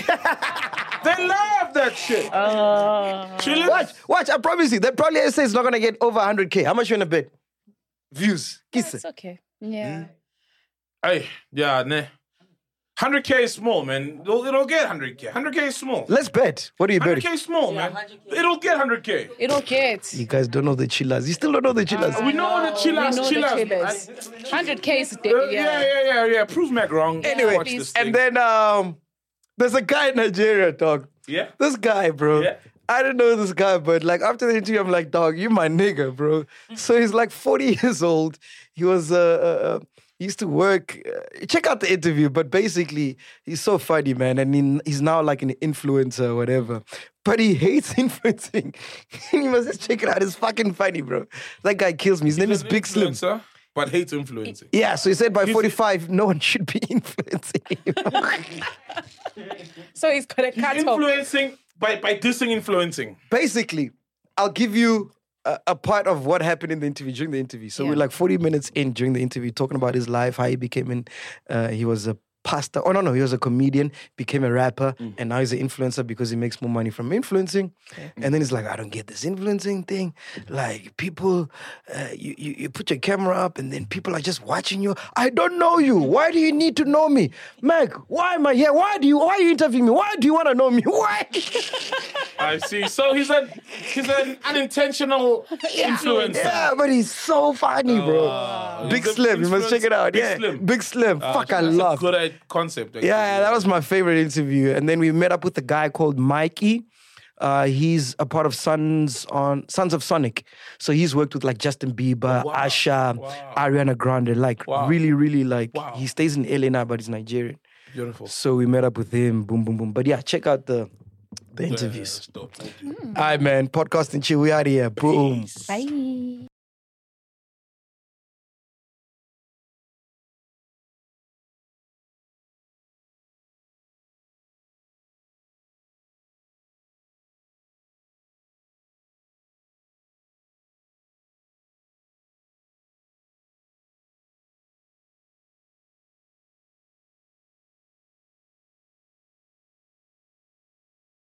They love that shit. Uh, Chillin'? Watch, watch. I promise you, that probably S A is not gonna get over one hundred K. How much you wanna bet? Views. Kiss it's it. okay. Yeah. Hey, yeah, nah. one hundred K is small, man. It'll, it'll get one hundred K. one hundred K is small. Let's bet. What are you one hundred betting? K is small, man. It'll get one hundred K. It'll get. You guys don't know the chillers. You still don't know the chillers. We know the chillers, We know chillers. the chillers. one hundred K is Uh, de- yeah, yeah. yeah, yeah, yeah. Prove Mac wrong. Anyway, Watch this and thing. then um, there's a guy in Nigeria, dog. Yeah? This guy, bro. Yeah. I didn't know this guy, but like after the interview, I'm like, dog, you my nigga, bro. So he's like forty years old. He was uh, uh uh, he used to work. Uh, check out the interview, but basically, he's so funny, man, and he, he's now like an influencer or whatever. But he hates influencing. You must just check it out. It's fucking funny, bro. That guy kills me. His name He's is an Big Slim. influencer, but hates influencing. Yeah, so he said by He's- forty-five, no one should be influencing him. So he's got a He's cut off. influencing by, by dissing influencing. Basically, I'll give you a, a part of what happened in the interview during the interview. So Yeah. we're like forty minutes in during the interview talking about his life, how he became in. Uh, he was a pastor. Oh, no, no. He was a comedian, became a rapper, mm. and now he's an influencer because he makes more money from influencing. Okay. And then he's like, I don't get this influencing thing. Like, people, uh, you, you, you put your camera up and then people are just watching you. I don't know you. Why do you need to know me? Meg, why am I here? Why do you, why are you interviewing me? Why do you want to know me? Why? I see. So he's an, he's an unintentional yeah. influencer. Yeah, but he's so funny, bro. Uh, Big Slim, you must check it out. Big yeah. Slim. Big Slim. Uh, Fuck, I love it. Concept. Actually. Yeah, that was my favorite interview. And then we met up with a guy called Mikey. Uh, he's a part of Sons on Sons of Sonic. So he's worked with like Justin Bieber, wow. Asha, wow. Ariana Grande. Like wow. really, really like wow. he stays in L A now, but he's Nigerian. Beautiful. So we met up with him. Boom, boom, boom. But yeah, check out the the interviews. Yeah, mm. All right, man. Podcast and chill. We out here. Boom. Bye.